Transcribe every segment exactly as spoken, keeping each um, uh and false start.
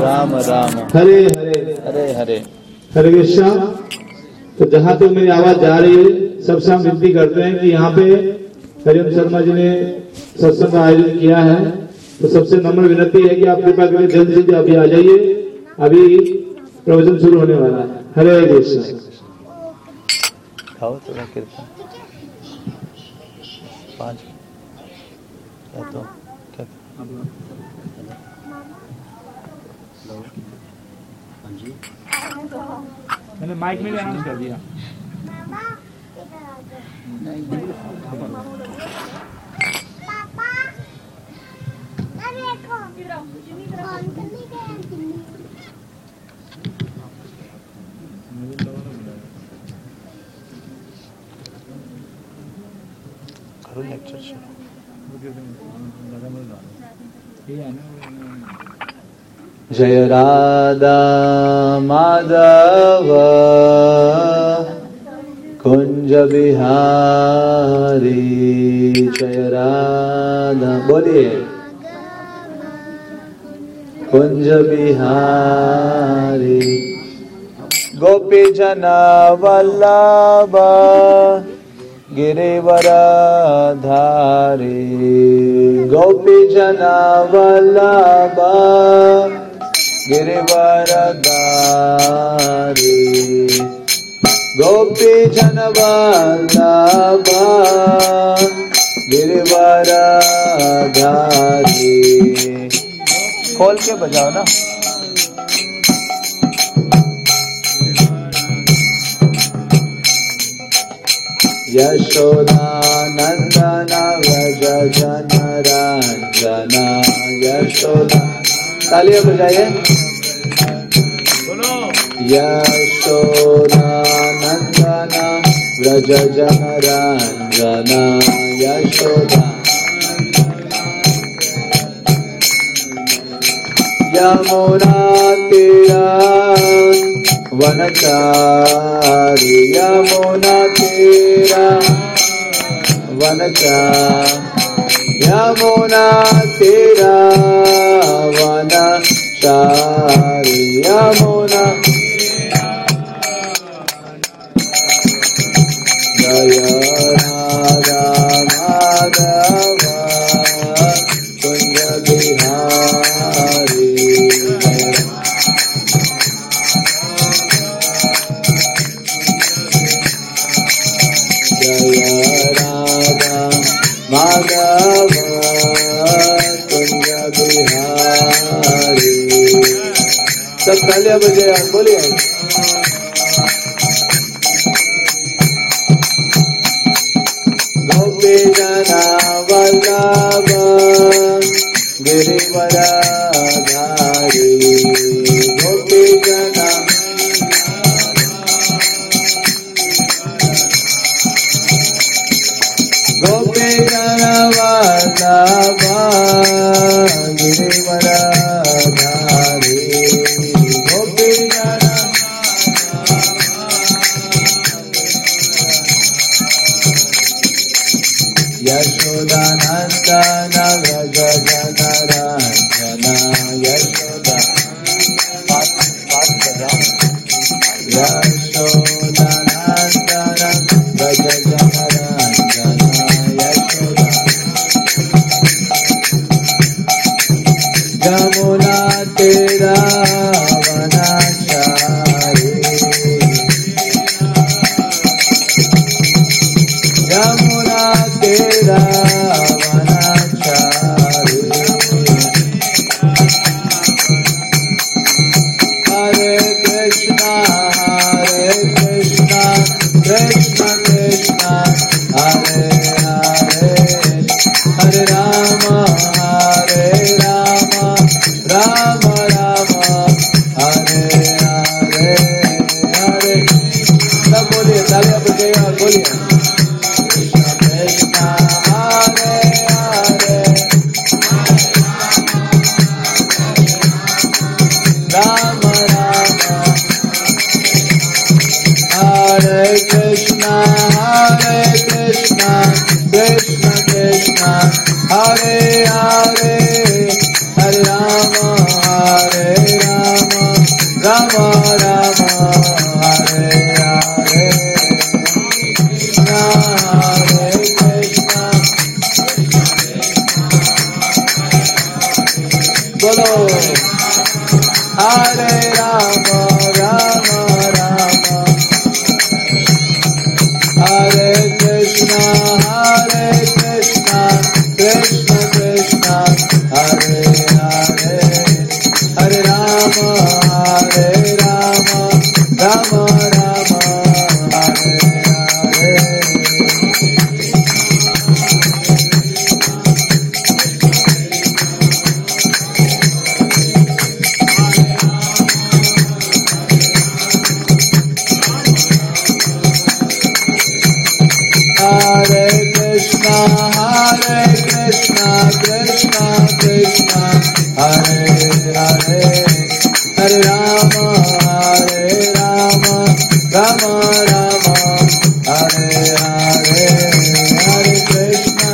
राम राम हरे हरे हरे हरे हरे कृष्णा। तो जहां तक तो मेरी आवाज जा रही है, सबसे हम विनती करते हैं कि यहाँ पे हरिओम शर्मा जी ने सत्संग का आयोजन किया है, तो सबसे नम्र विनती है कि आप कृपा करके जल्द से जल्द अभी आ जाइए, अभी प्रवचन शुरू होने वाला है। हरे कृष्ण। खाओ थोड़ा कृपा पाँच क्या तो क्या मैंने माइक में अनाउंस कर दिया। करो लेक्चर शुरू। जय राधा माधव कुंज बिहारी, जय राधा बोलिए कुंज बिहारी, गोपी जना वल्लभ गिरिवरधारी, गोपी जना वल्लभ गिरिवरधारी, गोपी जन वल्लभ गिरिवरधारी। खोल के बजाओ ना। यशोदानंदन व्रज जनरंजन, यशोदा तालियां बजाइए। यशोदानंदन व्रज जनरंजन, यशोदा यमुना तीरा वनचारी, यमुना तीरा वनचारी, यमुना तीरा वनचारी, यमुना जय राधा माधव कुंज बिहारी, जय राधा माधव कुंज बिहारी। सब तालियां बजाए, बोलिए गोपी जना वल्लभ गिरिवरधारी, गोपी जना गोपी जना वल्लभ गिरिवरधारी, गोपी जना यशोदानंदन व्रज जनरंजन, यशोदा पाठ पाठ बजाओ। यशोदानंदन व्रज जनरंजन, यशोदा यमुना तेरा वनचारी, यमुना तेरा वनचारी, हरे कृष्णा हरे कृष्णा कृष्णा कृष्णा हरे हरे, हरे राम हरे राम राम राम हरे हरे हरे। सब बोलिए, तालियां बजाइए और बोलिए कृष्णा हरे हरे राम राम हरे कृष्णा हरे कृष्णा कृष्णा कृष्णा हरे हरे, हरे राम हरे Ram Rama Rama Hare Hare Hare Krishna Bolo Hare Rama Rama Rama Hare Krishna Hare Krishna Krishna Krishna Hare Hare Hare Rama Hare Rama Rama Rama Hare Hare Hare Krishna, Hare Krishna, Krishna Krishna, Hare Hare, Hare Rama, Hare Rama, Rama Rama, Hare Hare, Hare Krishna,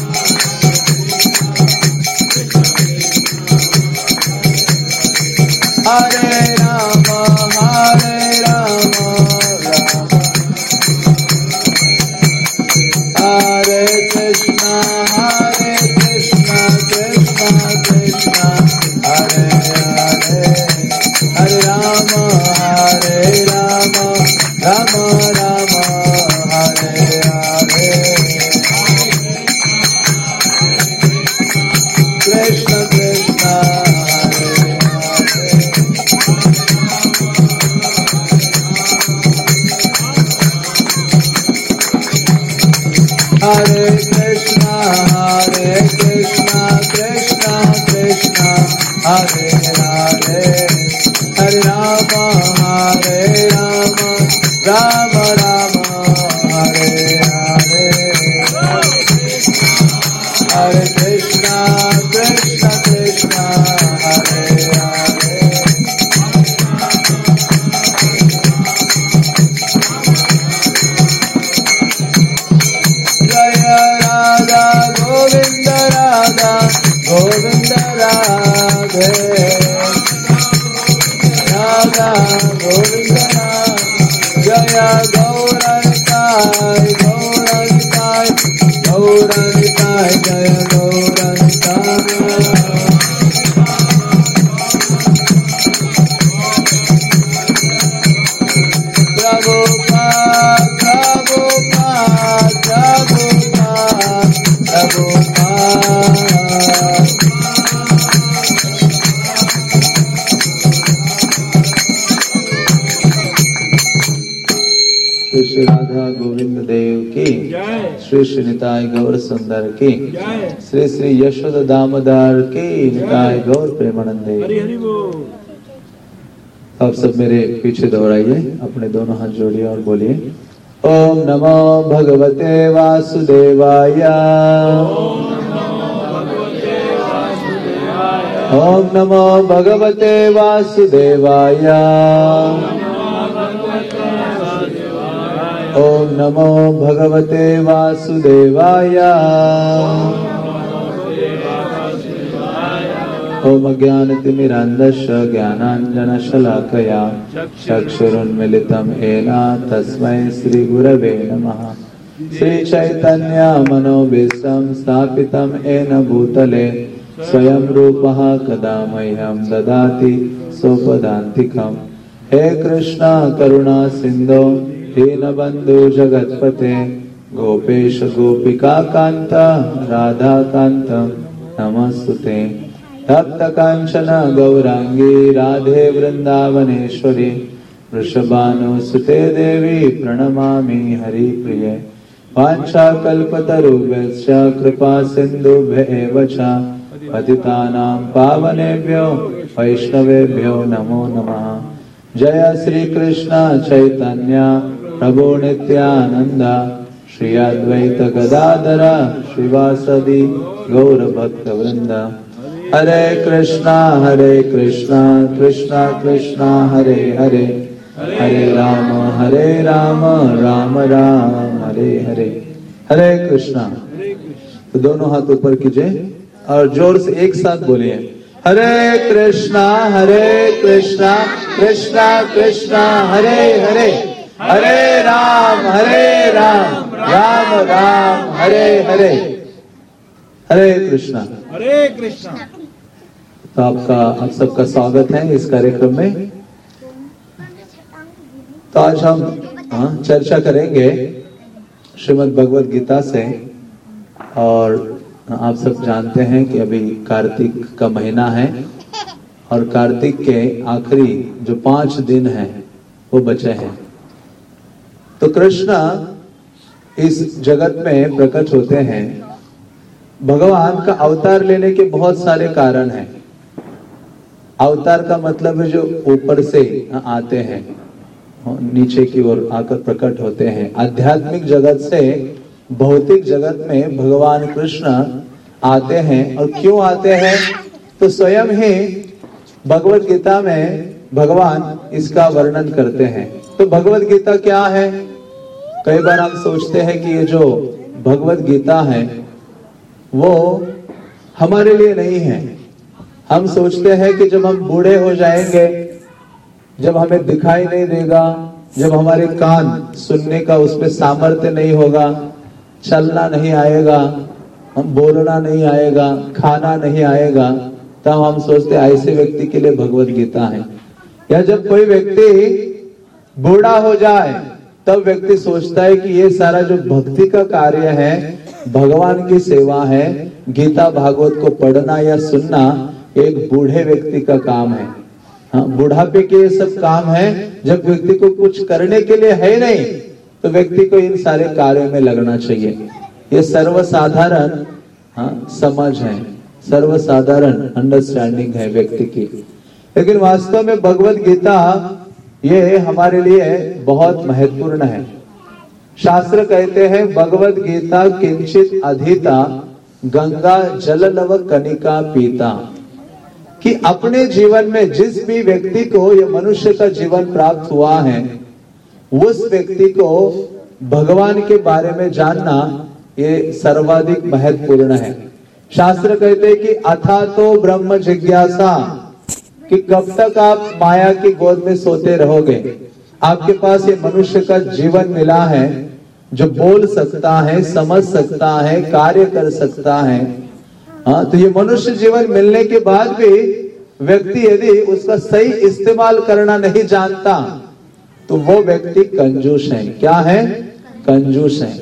Hare Rama, Hare Rama, Rama Hare Krishna, Hare Krishna, Krishna Krishna, Hare Hare, Hare Rama, Hare Rama, Rama Rama, Hare Hare, Krishna Krishna, Hare Hare Krishna, Hare Krishna, Krishna Krishna, Hare Hare, Hare Rama, Hare Rama, Rama Rama, Hare Hare, Hare Krishna, Krishna Krishna, Hare Hare. Jaya Radha Govinda Radha Govinda Radhe Radha Govinda Radha Jaya Gauranitai Gauranitai Gauranitai Jaya Gauranitai Prabhupada Prabhupada Prabhupada Prabhupada Shri Shri Radha Govind Dev की श्री श्री निताय गौर सुंदर की श्री श्री यशोदा दामोदर की निताय गौर प्रेमानंदे। आप सब मेरे पीछे दोहराइए, अपने दोनों हाथ जोड़िए और बोलिए ओम नमो भगवते वासुदेवाय ओम नमो भगवते वासुदेवाय ओम नमो भगवते वासुदेवाय ओम अज्ञानतिमिरान्धस्य ज्ञानाञ्जनशलाकया चक्षुरुन्मीलितं येन तस्मै श्रीगुरवे नमः। श्रीचैतन्यमनोभीष्टं स्थापितं येन भूतले स्वयं रूपः कदा मह्यं ददाति स्वपदान्तिकम्। हे कृष्ण करुणा सिन्धो दीनबन्धु जगत्पते गोपेश गोपिका कान्त राधा कान्त नमस्तुते। तप्त कांचन गौरांगी राधे वृंदावनेश्वरी वृषभानुसुते देवी प्रणमामि हरिप्रिये। वाञ्छाकल्पतरुभ्यश्च कृपा सिन्धुभ्य एव च पतितानां पावनेभ्यो वैष्णवेभ्यो नमो नमः। जय श्री कृष्ण चैतन्य प्रभु नित्यानंद श्री अद्वैत गदाधर श्रीवासदि गौर भक्त वृंद। हरे कृष्णा हरे कृष्णा कृष्णा कृष्णा हरे हरे हरे राम हरे राम राम राम हरे हरे। हरे कृष्णा। तो दोनों हाथ ऊपर कीजिए और जोर से एक साथ बोलिए हरे कृष्णा हरे कृष्णा कृष्णा कृष्णा हरे हरे हरे राम हरे राम राम राम हरे हरे। हरे कृष्णा। हरे कृष्णा। तो आपका आप सबका स्वागत है इस कार्यक्रम में। तो आज हम हाँ, चर्चा करेंगे श्रीमद् भगवद गीता से। और आप सब जानते हैं कि अभी कार्तिक का महीना है और कार्तिक के आखिरी जो पांच दिन हैं वो बचे हैं। तो कृष्ण इस जगत में प्रकट होते हैं। भगवान का अवतार लेने के बहुत सारे कारण हैं। अवतार का मतलब है जो ऊपर से आते हैं, नीचे की ओर आकर प्रकट होते हैं। आध्यात्मिक जगत से भौतिक जगत में भगवान कृष्ण आते हैं। और क्यों आते हैं तो स्वयं ही भगवत गीता में भगवान इसका वर्णन करते हैं। तो भगवत गीता क्या है? कई बार हम सोचते हैं कि ये जो भगवत गीता है वो हमारे लिए नहीं है। हम सोचते हैं कि जब हम बूढ़े हो जाएंगे, जब हमें दिखाई नहीं देगा, जब हमारे कान सुनने का उसमें सामर्थ्य नहीं होगा, चलना नहीं आएगा, हम बोलना नहीं आएगा, खाना नहीं आएगा, तब हम सोचते हैं ऐसे व्यक्ति के लिए भगवत गीता है। या जब कोई व्यक्ति बूढ़ा हो जाए तब व्यक्ति सोचता है कि ये सारा जो भक्ति का कार्य है, भगवान की सेवा है, गीता भागवत को पढ़ना या सुनना एक बूढ़े व्यक्ति का काम है। हाँ, बुढ़ापे के ये सब काम है। जब व्यक्ति को कुछ करने के लिए है नहीं तो व्यक्ति को इन सारे कार्यों में लगना चाहिए। ये सर्वसाधारण हाँ, समझ है, सर्वसाधारण अंडरस्टैंडिंग है व्यक्ति की। लेकिन वास्तव में भगवत गीता ये हमारे लिए बहुत महत्वपूर्ण है। शास्त्र कहते हैं भगवत गीता किंचित अधीता गंगा जल लव कनिका पीता, कि अपने जीवन में जिस भी व्यक्ति को ये मनुष्य का जीवन प्राप्त हुआ है उस व्यक्ति को भगवान के बारे में जानना ये सर्वाधिक महत्वपूर्ण है। शास्त्र कहते हैं कि अथा तो ब्रह्म जिज्ञासा, कि कब तक आप माया की गोद में सोते रहोगे। आपके पास ये मनुष्य का जीवन मिला है जो बोल सकता है, समझ सकता है, कार्य कर सकता है। हाँ, तो ये मनुष्य जीवन मिलने के बाद भी व्यक्ति यदि उसका सही इस्तेमाल करना नहीं जानता तो वो व्यक्ति कंजूस है। क्या है? कंजूस है।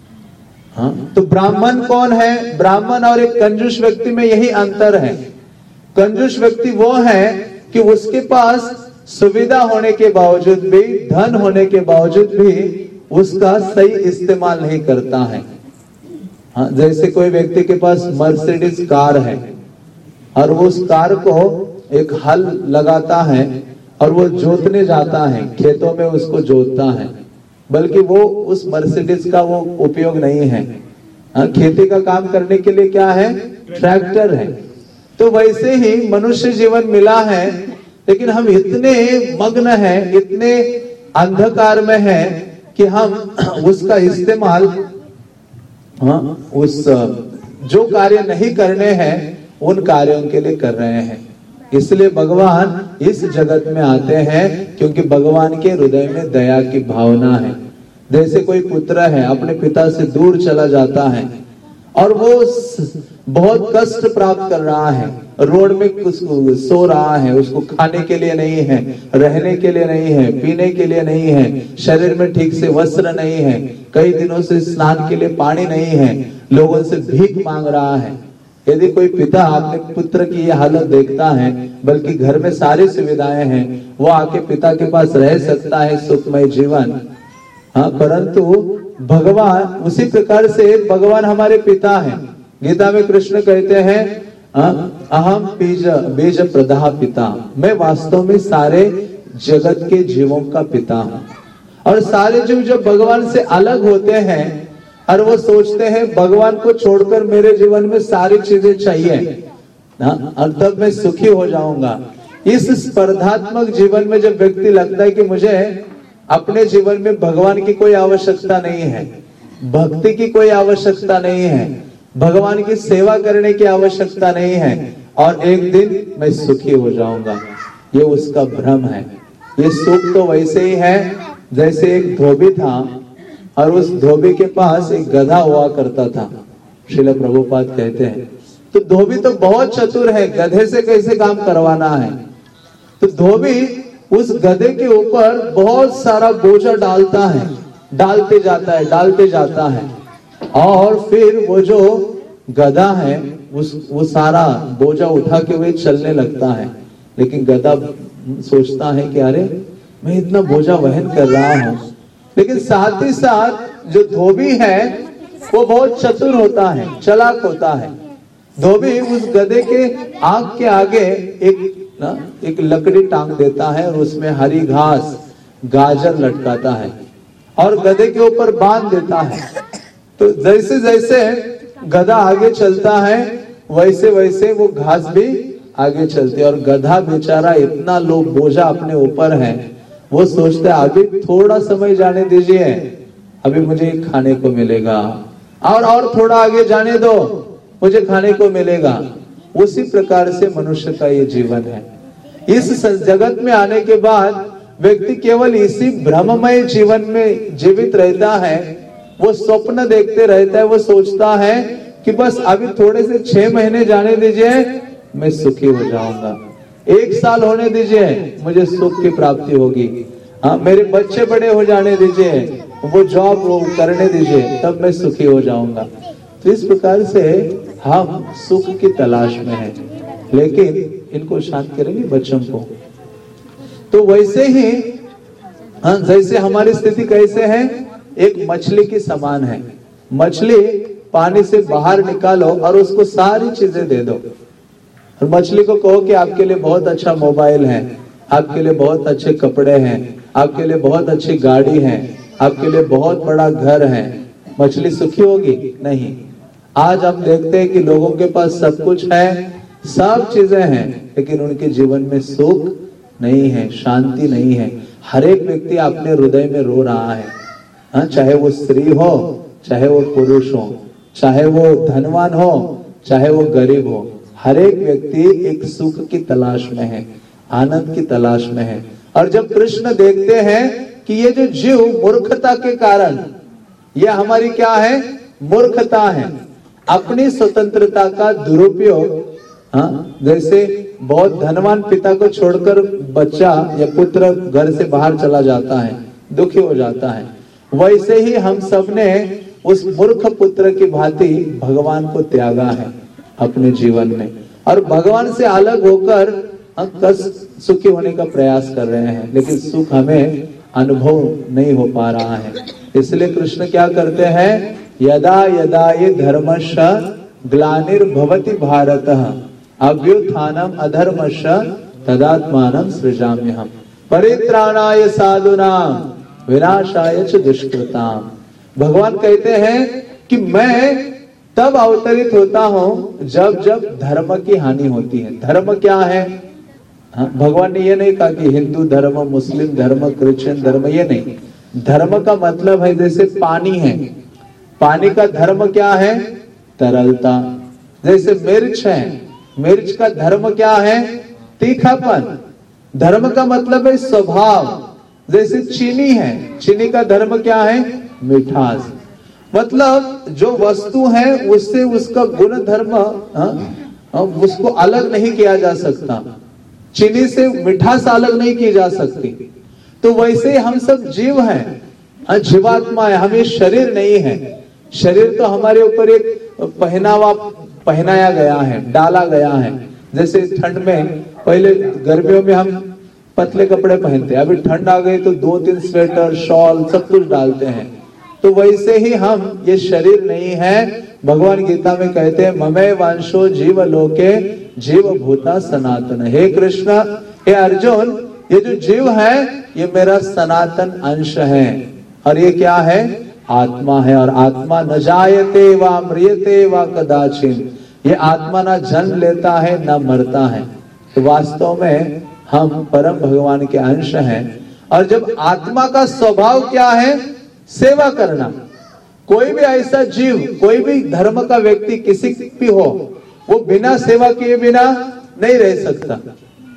हाँ, तो ब्राह्मण कौन है? ब्राह्मण और एक कंजूस व्यक्ति में यही अंतर है। कंजूस व्यक्ति वो है कि उसके पास सुविधा होने के बावजूद भी, धन होने के बावजूद भी उसका सही इस्तेमाल नहीं करता है। हाँ, जैसे कोई व्यक्ति के पास मर्सिडीज कार है और वो उस कार को एक हल लगाता है और वो जोतने जाता है, खेतों में उसको जोतता है, बल्कि वो उस मर्सिडीज का वो उपयोग नहीं है। हाँ, खेती का काम करने के लिए क्या है? ट्रैक्टर है। तो वैसे ही मनुष्य जीवन मिला है, लेकिन हम इतने मग्न हैं, इतने अंधकार में हैं कि हम उसका इस्तेमाल हाँ, उस जो कार्य नहीं करने हैं उन कार्यों के लिए कर रहे हैं। इसलिए भगवान इस जगत में आते हैं क्योंकि भगवान के हृदय में दया की भावना है। जैसे कोई पुत्र है अपने पिता से दूर चला जाता है और वो बहुत कष्ट प्राप्त कर रहा है, रोड में कुछ सो रहा है, उसको खाने के लिए नहीं है, रहने के लिए नहीं है, पीने के लिए नहीं है, शरीर में ठीक से वस्त्र नहीं है, कई दिनों से स्नान के लिए पानी नहीं है, लोगों से भीख मांग रहा है। यदि कोई पिता अपने पुत्र की ये हालत देखता है, बल्कि घर में सारी सुविधाएं हैं, वो आके पिता के पास रह सकता है सुखमय जीवन। हाँ, परंतु भगवान उसी प्रकार से भगवान हमारे पिता हैं। गीता में कृष्ण कहते हैं अहम बीज बीज प्रदाह पिता, मैं वास्तव में सारे जगत के जीवों का पिता हूं। और सारे जीव जो भगवान से अलग होते हैं और वो सोचते हैं भगवान को छोड़कर मेरे जीवन में सारी चीजें चाहिए और तब मैं सुखी हो जाऊंगा। इस स्पर्धात्मक जीवन में जब व्यक्ति लगता है कि मुझे अपने जीवन में भगवान की कोई आवश्यकता नहीं है, भक्ति की कोई आवश्यकता नहीं है, भगवान की सेवा करने की आवश्यकता नहीं है और एक दिन मैं सुखी हो जाऊंगा, ये उसका भ्रम है। ये सुख तो वैसे ही है जैसे एक धोबी था और उस धोबी के पास एक गधा हुआ करता था। श्रील प्रभुपाद कहते हैं तो धोबी तो बहुत चतुर है, गधे से कैसे काम करवाना है। तो धोबी उस गधे के ऊपर बहुत सारा बोझा डालता है, डालते जाता है डालते जाता है और फिर वो जो गधा है उस वो सारा बोझा उठा के हुए चलने लगता है। लेकिन गधा सोचता है कि अरे मैं इतना बोझा वहन कर रहा हूं, लेकिन साथ ही साथ जो धोबी है वो बहुत चतुर होता है, चालाक होता है। धोबी उस गधे के आंख के आगे एक ना एक लकड़ी टांग देता है और उसमें हरी घास गाजर लटकाता है और गधे के ऊपर बांध देता है। तो जैसे जैसे गधा आगे चलता है वैसे वैसे वो घास भी आगे चलती है और गधा बेचारा इतना लो बोझा अपने ऊपर है, वो सोचता है अभी थोड़ा समय जाने दीजिए, अभी मुझे खाने को मिलेगा, और और थोड़ा आगे जाने दो, मुझे खाने को मिलेगा। उसी प्रकार से मनुष्य का ये जीवन है। इस जगत में आने के बाद व्यक्ति केवल इसी भ्रममय जीवन में जीवित रहता है। वो स्वप्न देखते रहता है, वो सोचता है कि बस अभी थोड़े से छह महीने जाने दीजिए, मैं सुखी हो जाऊंगा, एक साल होने दीजिए, मुझे सुख की प्राप्ति होगी, हाँ मेरे बच्चे बड़े हो जाने दीजिए, वो जॉब वो करने दीजिए, तब मैं सुखी हो जाऊंगा। तो इस प्रकार से हम सुख की तलाश में हैं, लेकिन इनको शांत करेंगे बच्चों को। तो वैसे ही हाँ, जैसे हमारी स्थिति कैसे है, एक मछली की समान है। मछली पानी से बाहर निकालो और उसको सारी चीजें दे दो, और मछली को कहो कि आपके लिए बहुत अच्छा मोबाइल है, आपके लिए बहुत अच्छे कपड़े हैं, आपके लिए बहुत अच्छी गाड़ी है, आपके लिए बहुत बड़ा घर है, मछली सुखी होगी? नहीं। आज हम देखते हैं कि लोगों के पास सब कुछ है, सब चीजें हैं, लेकिन उनके जीवन में सुख नहीं है, शांति नहीं है। हर एक व्यक्ति अपने हृदय में रो रहा है, हाँ, चाहे वो स्त्री हो, चाहे वो पुरुष हो, चाहे वो धनवान हो, चाहे वो गरीब हो, हर एक व्यक्ति एक सुख की तलाश में है, आनंद की तलाश में है। और जब कृष्ण देखते हैं कि ये जो जीव मूर्खता के कारण, ये हमारी क्या है, मूर्खता है, अपनी स्वतंत्रता का दुरुपयोग, हाँ, जैसे बहुत धनवान पिता को छोड़कर बच्चा या पुत्र घर से बाहर चला जाता है, दुखी हो जाता है, वैसे ही हम सब ने उस मूर्ख पुत्र की भांति भगवान को त्यागा है अपने जीवन में, और भगवान से अलग होकर हम कष्ट सुखी होने का प्रयास कर रहे हैं, लेकिन सुख हमें अनुभव नहीं हो पा रहा है। इसलिए कृष्ण क्या करते हैं, यदा यदा ये धर्मश्च ग्लानिर्भवति भारतः अभ्युत्थानम अधर्मश्च तदात्मानं सृजाम्यहम् परित्राणाय साधूनां विनाशाय च दुष्कृताम्। भगवान कहते हैं कि मैं तब अवतरित होता हूं जब जब धर्म की हानि होती है। धर्म क्या है? हाँ, भगवान ने ये नहीं कहा कि हिंदू धर्म, मुस्लिम धर्म, क्रिश्चियन धर्म, ये नहीं। धर्म का मतलब है जैसे पानी है, पानी का धर्म क्या है, तरलता। जैसे मिर्च है, मिर्च का धर्म क्या है, तीखापन। धर्म का मतलब है स्वभाव। जैसे चीनी है, चीनी का धर्म क्या है, मिठास। मतलब जो वस्तु है उससे उसका गुण धर्म उसको अलग नहीं किया जा सकता, चीनी से मिठास अलग नहीं की जा सकती। तो वैसे हम सब जीव हैं, जीवात्मा है, हमें शरीर नहीं है। शरीर तो हमारे ऊपर एक पहनावा पहनाया गया है, डाला गया है। जैसे ठंड में, पहले गर्मियों में हम पतले कपड़े पहनते हैं, अभी ठंड आ गई तो दो तीन स्वेटर, शॉल सब कुछ डालते हैं। तो वैसे ही हम, ये शरीर नहीं है। भगवान गीता में कहते हैं ममे वांशो जीव लोके जीव भूता सनातन। हे कृष्ण, हे अर्जुन, ये जो जीव है ये मेरा सनातन अंश है, और ये क्या है, आत्मा है। और आत्मा न जायते वा म्रियते वा कदाचिन, ये आत्मा ना जन्म लेता है ना मरता है। तो वास्तव में हम परम भगवान के अंश हैं। और जब आत्मा का स्वभाव क्या है, सेवा करना। कोई भी ऐसा जीव, कोई भी धर्म का व्यक्ति किसी भी हो, वो बिना सेवा किए बिना नहीं रह सकता।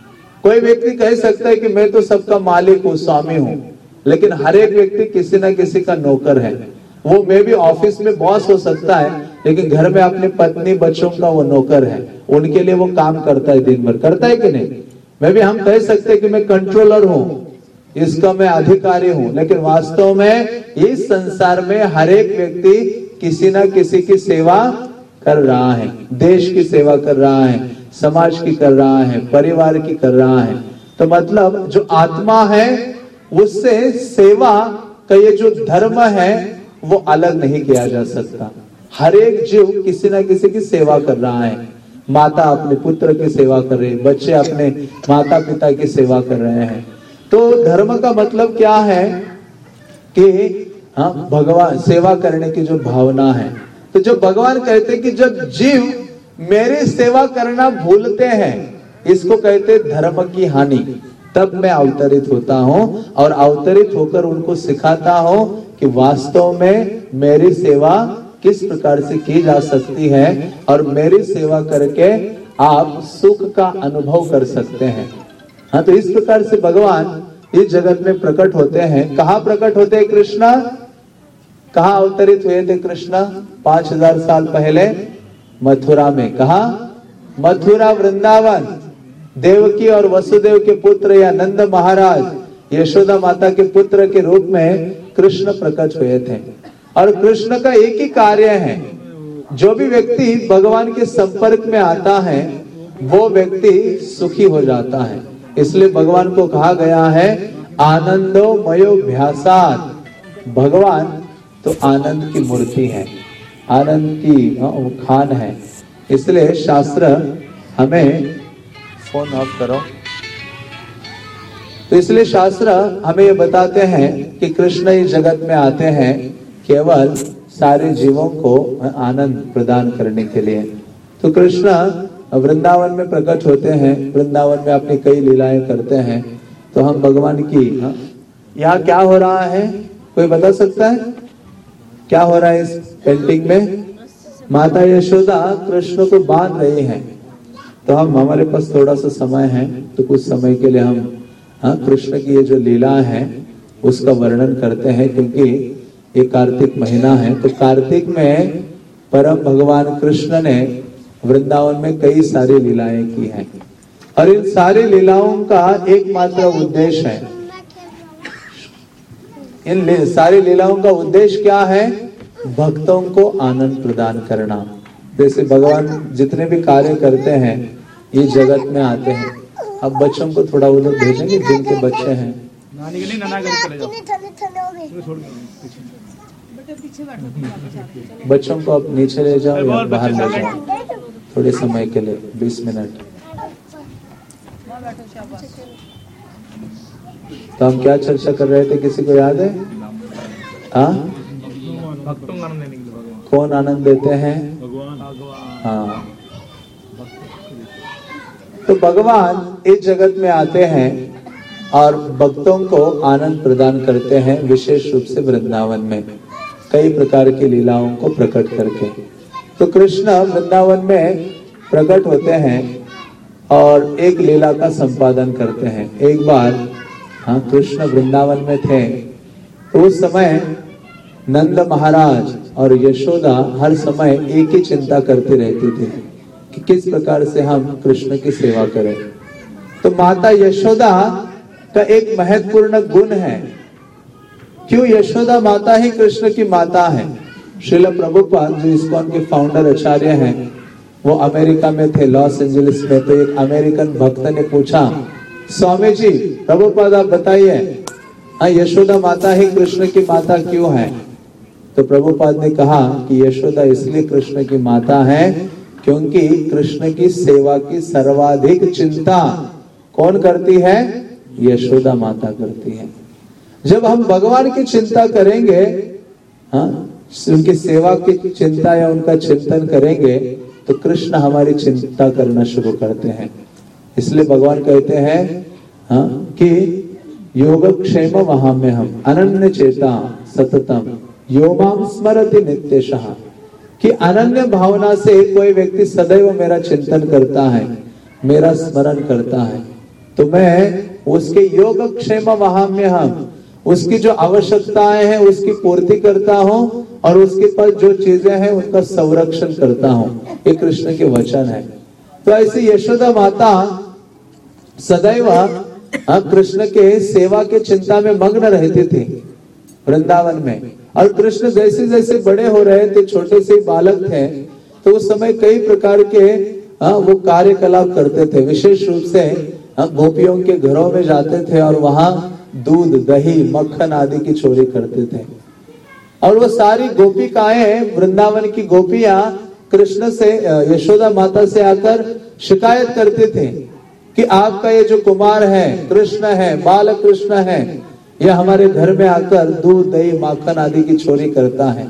कोई व्यक्ति कह सकता है कि मैं तो सबका मालिक हूँ, स्वामी हूँ, लेकिन हर एक व्यक्ति किसी ना किसी का नौकर है। वो मे भी ऑफिस में बॉस हो सकता है, लेकिन घर में अपनी पत्नी बच्चों का वो नौकर है, उनके लिए वो काम करता है, दिन भर करता है कि नहीं। मैं भी हम कह सकते हैं कि मैं कंट्रोलर हूँ, इसका मैं अधिकारी हूँ, लेकिन वास्तव में इस संसार में हर एक व्यक्ति किसी ना किसी की सेवा कर रहा है, देश की सेवा कर रहा है, समाज की कर रहा है, परिवार की कर रहा है। तो मतलब जो आत्मा है उससे सेवा का ये जो धर्म है वो अलग नहीं किया जा सकता। हर एक जीव किसी ना किसी की सेवा कर रहा है। माता अपने पुत्र की सेवा कर रही है, बच्चे अपने माता पिता की सेवा कर रहे हैं। तो धर्म का मतलब क्या है कि हाँ, भगवान सेवा करने की जो भावना है। तो जो भगवान कहते हैं कि जब जीव मेरी सेवा करना भूलते हैं, इसको कहते धर्म की हानि, तब मैं अवतरित होता हूँ और अवतरित होकर उनको सिखाता हूँ कि वास्तव में मेरी सेवा किस प्रकार से की जा सकती है और मेरी सेवा करके आप सुख का अनुभव कर सकते हैं। हाँ, तो इस प्रकार से भगवान इस जगत में प्रकट होते हैं। कहाँ प्रकट होते हैं कृष्णा? कहाँ अवतरित हुए थे कृष्णा? पांच हजार साल पहले मथुरा में। कहा? मथुरा, वृंदावन। देवकी और वसुदेव के पुत्र या नंद महाराज, यशोदा माता के पुत्र के रूप में कृष्ण प्रकट हुए थे। और कृष्ण का एक ही कार्य है, जो भी व्यक्ति भगवान के संपर्क में आता है वो व्यक्ति सुखी हो जाता है। इसलिए भगवान को कहा गया है आनंदो मयोभ्यासात्। भगवान तो आनंद की मूर्ति है, आनंद की खान है। इसलिए शास्त्र हमें, फोन ऑफ करो, तो इसलिए शास्त्र हमें ये बताते हैं कि कृष्ण इस जगत में आते हैं केवल सारे जीवों को आनंद प्रदान करने के लिए। तो कृष्ण वृंदावन में प्रकट होते हैं, वृंदावन में अपनी कई लीलाएं करते हैं। तो हम भगवान की, यहाँ क्या हो रहा है कोई बता सकता है? क्या हो रहा है इस पेंटिंग में? माता यशोदा कृष्ण को बांध रही हैं। तो हम, हमारे पास थोड़ा सा समय है, तो कुछ समय के लिए हम हाँ कृष्ण की ये जो लीला है उसका वर्णन करते हैं, क्योंकि ये कार्तिक महीना है। तो कार्तिक में परम भगवान कृष्ण ने वृंदावन में कई सारी लीलाएं की हैं और इन सारी लीलाओं का एकमात्र उद्देश्य है, इन सारी लीलाओं का उद्देश्य क्या है? भक्तों को आनंद प्रदान करना। जैसे भगवान जितने भी कार्य करते हैं ये जगत में आते हैं। अब बच्चों को थोड़ा उधर भेजेंगे जिनके बच्चे हैं। नानी के लिए नाना घर चले जाओ। बच्चों को आप नीचे ले जाओ या बाहर ले जाओ थोड़े समय के लिए, बीस मिनट। तो हम क्या चर्चा कर रहे थे, किसी को याद है? हाँ, भक्तों को आनंद देने के लिए भगवान। कौन आनंद देते हैं? भगवान। हाँ, तो भगवान इस जगत में आते हैं और भक्तों को आनंद प्रदान करते हैं, विशेष रूप से वृंदावन में कई प्रकार की लीलाओं को प्रकट करके। तो कृष्ण वृंदावन में प्रकट होते हैं और एक लीला का संपादन करते हैं। एक बार हाँ कृष्ण वृंदावन में थे, तो उस समय नंद महाराज और यशोदा हर समय एक ही चिंता करती रहती थी कि किस प्रकार से हम कृष्ण की सेवा करें। तो माता यशोदा का एक महत्वपूर्ण गुण है। क्यों यशोदा माता ही कृष्ण की माता है? श्रील प्रभुपाद जो इस्कॉन के फाउंडर आचार्य हैं, वो अमेरिका में थे, लॉस एंजलिस में। तो एक अमेरिकन भक्त ने पूछा, स्वामी जी प्रभुपाद आप बताइए, यशोदा माता ही कृष्ण की माता क्यों है? तो प्रभुपाद ने कहा कि यशोदा इसलिए कृष्ण की माता है क्योंकि कृष्ण की सेवा की सर्वाधिक चिंता कौन करती है? यशोदा माता करती है। जब हम भगवान की चिंता करेंगे, हाँ उनकी सेवा की चिंता या उनका चिंतन करेंगे, तो कृष्ण हमारी चिंता करना शुरू करते हैं। इसलिए भगवान कहते हैं हाँ कि योगक्षेम वहाम्य हम अनन्य चेता सततम यो माम स्मरति नित्यशः, कि अनन्य भावना से कोई व्यक्ति सदैव मेरा चिंतन करता है, मेरा स्मरण करता है, तो मैं उसके योगक्षेम वहाम्य हम, उसकी जो आवश्यकताएं हैं उसकी पूर्ति करता हूं और उसके पास जो चीजें हैं उनका संरक्षण करता हूं। ये कृष्ण के वचन है। तो ऐसे यशोदा माता सदैव कृष्ण के सेवा के चिंता में मग्न रहती थी वृंदावन में। और कृष्ण जैसे जैसे बड़े हो रहे थे, छोटे से बालक थे, तो उस समय कई प्रकार के आ, वो कार्यकलाप करते थे। विशेष रूप से गोपियों के घरों में जाते थे और वहां दूध, दही, मक्खन आदि की चोरी करते थे। और वो सारी गोपिकाएं, वृंदावन की गोपियां कृष्ण से, यशोदा माता से आकर शिकायत करते थे कि आपका ये जो कुमार है, कृष्ण है, बाल कृष्ण है, यह हमारे घर में आकर दूध, दही, माखन आदि की चोरी करता है।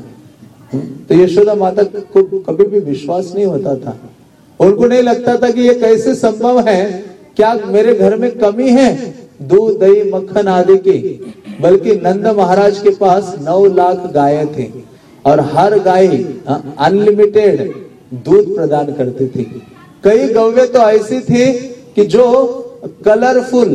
तो यशोदा माता को कभी भी विश्वास नहीं होता था। उनको नहीं लगता था कि ये कैसे संभव है, क्या मेरे घर में कमी है दूध, दही, मक्खन आदि की। बल्कि नंद महाराज के पास नौ लाख गायें थी और हर गाय अनलिमिटेड दूध प्रदान करती थी। कई गौवे तो ऐसी थी कि जो कलरफुल,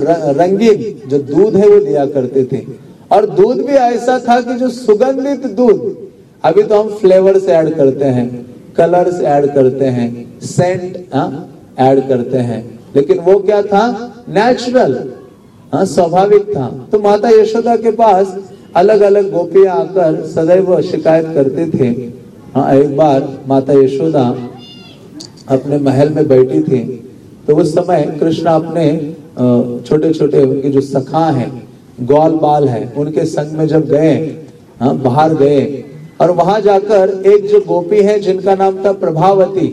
रंगीन जो दूध है वो दिया करते थे। और दूध भी ऐसा था कि जो सुगंधित दूध, अभी तो हम फ्लेवर्स ऐड करते हैं, कलर्स ऐड करते हैं, सेंट ऐड करते हैं, लेकिन वो क्या था, नेचुरल, हाँ स्वाभाविक था। तो माता यशोदा के पास अलग अलग गोपियां आकर सदैव शिकायत करते थे। हाँ, एक बार माता यशोदा अपने महल में बैठी थी, तो उस समय कृष्ण अपने छोटे छोटे उनके जो सखा हैं, ग्वाल बाल हैं, उनके संग में जब गए, हाँ बाहर गए, और वहां जाकर एक जो गोपी है जिनका नाम था प्रभावती,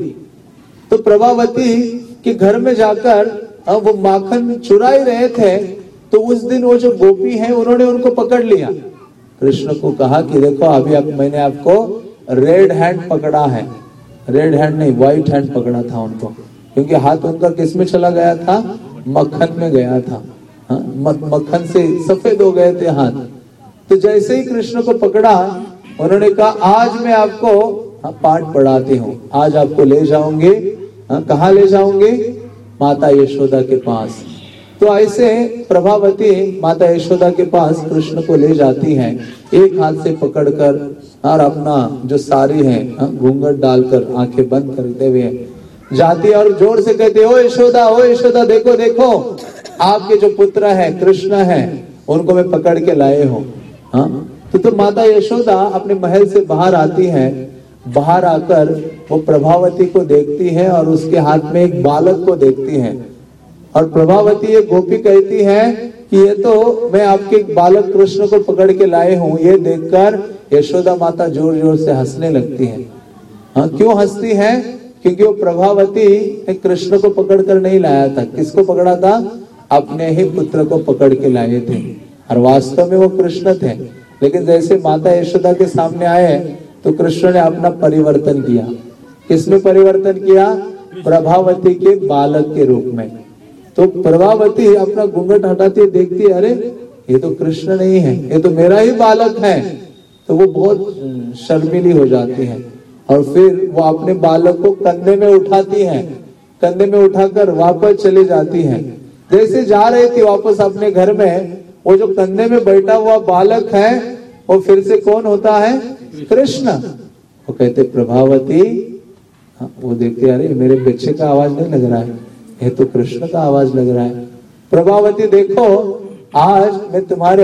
तो प्रभावती के घर में जाकर वो माखन चुरा ही रहे थे। तो उस दिन वो जो गोपी है उन्होंने उनको पकड़ लिया। कृष्ण को कहा कि देखो अभी आप, मैंने आपको रेड हैंड पकड़ा है, रेड हैंड नहीं, व्हाइट हैंड पकड़ा था उनको, क्योंकि हाथ उनका किस में चला गया था, मक्खन में गया था। हाँ, मक्खन से सफेद हो गए थे हाथ। तो जैसे ही कृष्ण को पकड़ा, उन्होंने कहा आज मैं आपको हाँ, पाठ पढ़ाती हूँ, आज आपको ले जाऊंगे। हाँ, कहाँ ले जाऊंगे, माता यशोदा के पास। तो ऐसे प्रभावती माता यशोदा के पास कृष्ण को ले जाती हैं, एक हाथ से पकड़कर और अपना जो साड़ी है घूंघट डालकर आंखें बंद करते हुए जाती है और जोर से कहते, ओ यशोदा, ओ यशोदा, देखो देखो आपके जो पुत्र है कृष्ण है, उनको मैं पकड़ के लाए हूँ। हाँ, तो, तो माता यशोदा अपने महल से बाहर आती है। बाहर आकर वो प्रभावती को देखती है और उसके हाथ में एक बालक को देखती है। और प्रभावती ये गोपी कहती है कि ये तो मैं आपके बालक कृष्ण को पकड़ के लाए हूँ। ये देखकर यशोदा माता जोर जोर से हंसने लगती है। हाँ, क्यों हंसती है, क्योंकि वो प्रभावती कृष्ण को पकड़ कर नहीं लाया था। किसको पकड़ा था, अपने ही पुत्र को पकड़ के लाए थे, और वास्तव में वो कृष्ण थे। लेकिन जैसे माता यशोदा के सामने आए तो कृष्ण ने अपना परिवर्तन किया। किसमें परिवर्तन किया, प्रभावती के बालक के रूप में। तो प्रभावती अपना घूंघट हटाती देखती है, अरे ये तो कृष्ण नहीं है, ये तो मेरा ही बालक है। तो वो बहुत शर्मिली हो जाती है और फिर वो अपने बालक को कंधे में उठाती है, कंधे में उठाकर वापस चली जाती है। जैसे जा रही थी वापस अपने घर में, वो जो कंधे में बैठा हुआ बालक है वो फिर से कौन होता है, कृष्ण। वो कहते प्रभावती, हाँ, वो देखते अरे मेरे बच्चे का आवाज नहीं लग रहा है, ये तो कृष्ण का आवाज लग रहा है। प्रभावती देखो, आज मैं तुम्हारे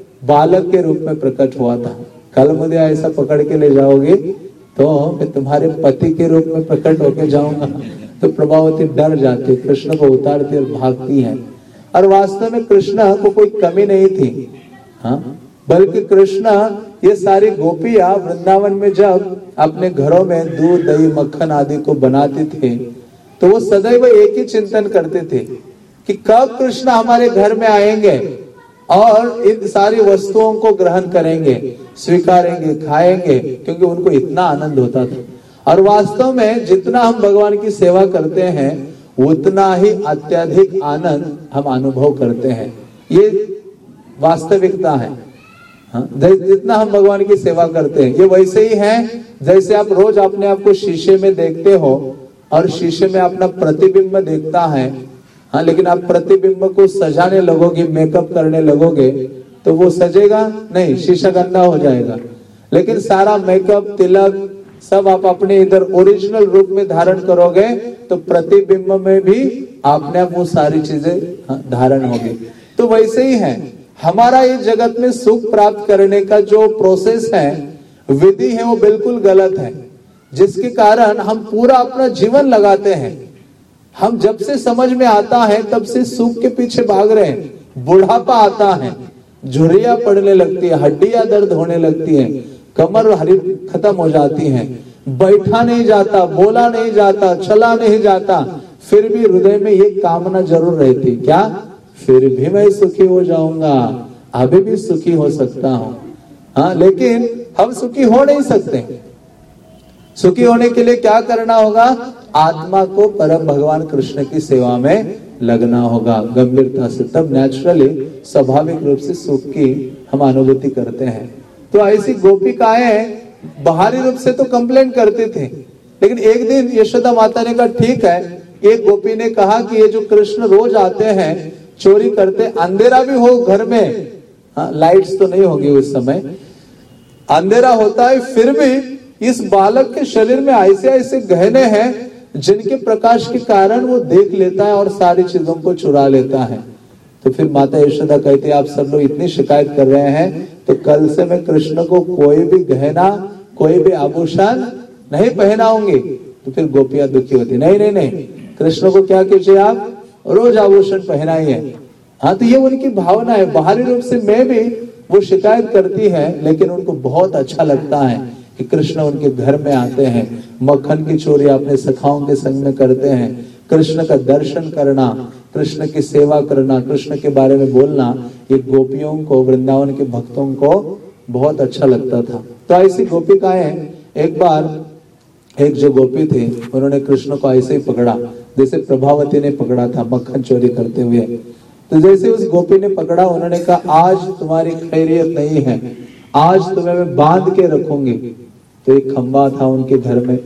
बालक के रूप में प्रकट हुआ था, कल मुझे ऐसा पकड़ के ले जाओगे तो मैं तुम्हारे पति के रूप में प्रकट होके जाऊंगा। तो प्रभावती डर जाती, कृष्ण को उतारती और भागती है। और वास्तव में कृष्ण को कोई कमी नहीं थी, हाँ, बल्कि कृष्ण ये सारी गोपियां वृंदावन में जब अपने घरों में दूध, दही, मक्खन आदि को बनाते थे तो वो सदैव एक ही चिंतन करते थे कि कब कृष्ण हमारे घर में आएंगे और इन सारी वस्तुओं को ग्रहण करेंगे, स्वीकारेंगे, खाएंगे, क्योंकि उनको इतना आनंद होता था। और वास्तव में जितना हम भगवान की सेवा करते हैं उतना ही अत्यधिक आनंद हम अनुभव करते हैं। ये वास्तविकता है। हाँ, जितना हम भगवान की सेवा करते हैं, ये वैसे ही है जैसे आप रोज अपने आप को शीशे में देखते हो और शीशे में अपना प्रतिबिंब देखता है हाँ, लेकिन आप प्रतिबिंब को सजाने लगोगे, मेकअप करने लगोगे तो वो सजेगा नहीं, शीशा गंदा हो जाएगा। लेकिन सारा मेकअप, तिलक सब आप अपने इधर ओरिजिनल रूप में धारण करोगे तो प्रतिबिंब में भी आपने वो सारी चीजें धारण होगी। तो वैसे ही है, हमारा इस जगत में सुख प्राप्त करने का जो प्रोसेस है, विधि है, वो बिल्कुल गलत है, जिसके कारण हम पूरा अपना जीवन लगाते हैं। हम जब से समझ में आता है तब से सुख के पीछे भाग रहे हैं। बुढ़ापा आता है, झुर्रियां पड़ने लगती है, हड्डियां दर्द होने लगती है, कमर हरी खत्म हो जाती है, बैठा नहीं जाता, बोला नहीं जाता, चला नहीं जाता, फिर भी हृदय में ये कामना जरूर रहती, क्या फिर भी मैं सुखी हो जाऊंगा, अभी भी सुखी हो सकता हूं। हाँ, लेकिन हम सुखी हो नहीं सकते। सुखी होने के लिए क्या करना होगा? आत्मा को परम भगवान कृष्ण की सेवा में लगना होगा गंभीरता से, तब नेचुरली स्वाभाविक रूप से सुख की हम अनुभूति करते हैं। तो ऐसी गोपिकाएं बाहरी रूप से तो कंप्लेंट करते थे, लेकिन एक दिन यशोदा माता ने कहा ठीक है। एक गोपी ने कहा कि ये जो कृष्ण रोज आते हैं, चोरी करते, अंधेरा भी हो घर में, हाँ, लाइट्स तो नहीं होगी उस समय, अंधेरा होता है, फिर भी इस बालक के शरीर में ऐसे ऐसे गहने हैं जिनके प्रकाश के कारण वो देख लेता है और सारी चीजों को चुरा लेता है। तो फिर माता यशोदा कहती है आप सब लोग इतनी शिकायत कर रहे हैं तो कल से मैं कृष्ण को कोई भी गहना, कोई भी आभूषण नहीं पहनाऊंगी। तो फिर गोपियां दुखी होती, नहीं नहीं नहीं, कृष्ण को क्या कीजिए आप, रोज आभूषण पहनाइए। हाँ, तो ये उनकी भावना है। बाहरी रूप से मैं भी वो शिकायत करती है, लेकिन उनको बहुत अच्छा लगता है कि कृष्ण उनके घर में आते हैं, मक्खन की चोरी अपने सखाओं के संग में करते हैं, कृष्ण का दर्शन करना, कृष्ण की सेवा करना, कृष्ण के बारे में बोलना, ये गोपियों को, वृंदावन के भक्तों को बहुत अच्छा लगता था। तो ऐसी गोपिकाएं, एक बार एक जो गोपी थी उन्होंने कृष्ण को ऐसे ही पकड़ा जैसे प्रभावती ने पकड़ा था मक्खन चोरी करते हुए। तो जैसे उस गोपी ने पकड़ा, उन्होंने कहा आज तुम्हारी खैरियत नहीं है, आज तुम्हें मैं बांध के रखूंगी। तो एक खंबा था उनके घर में,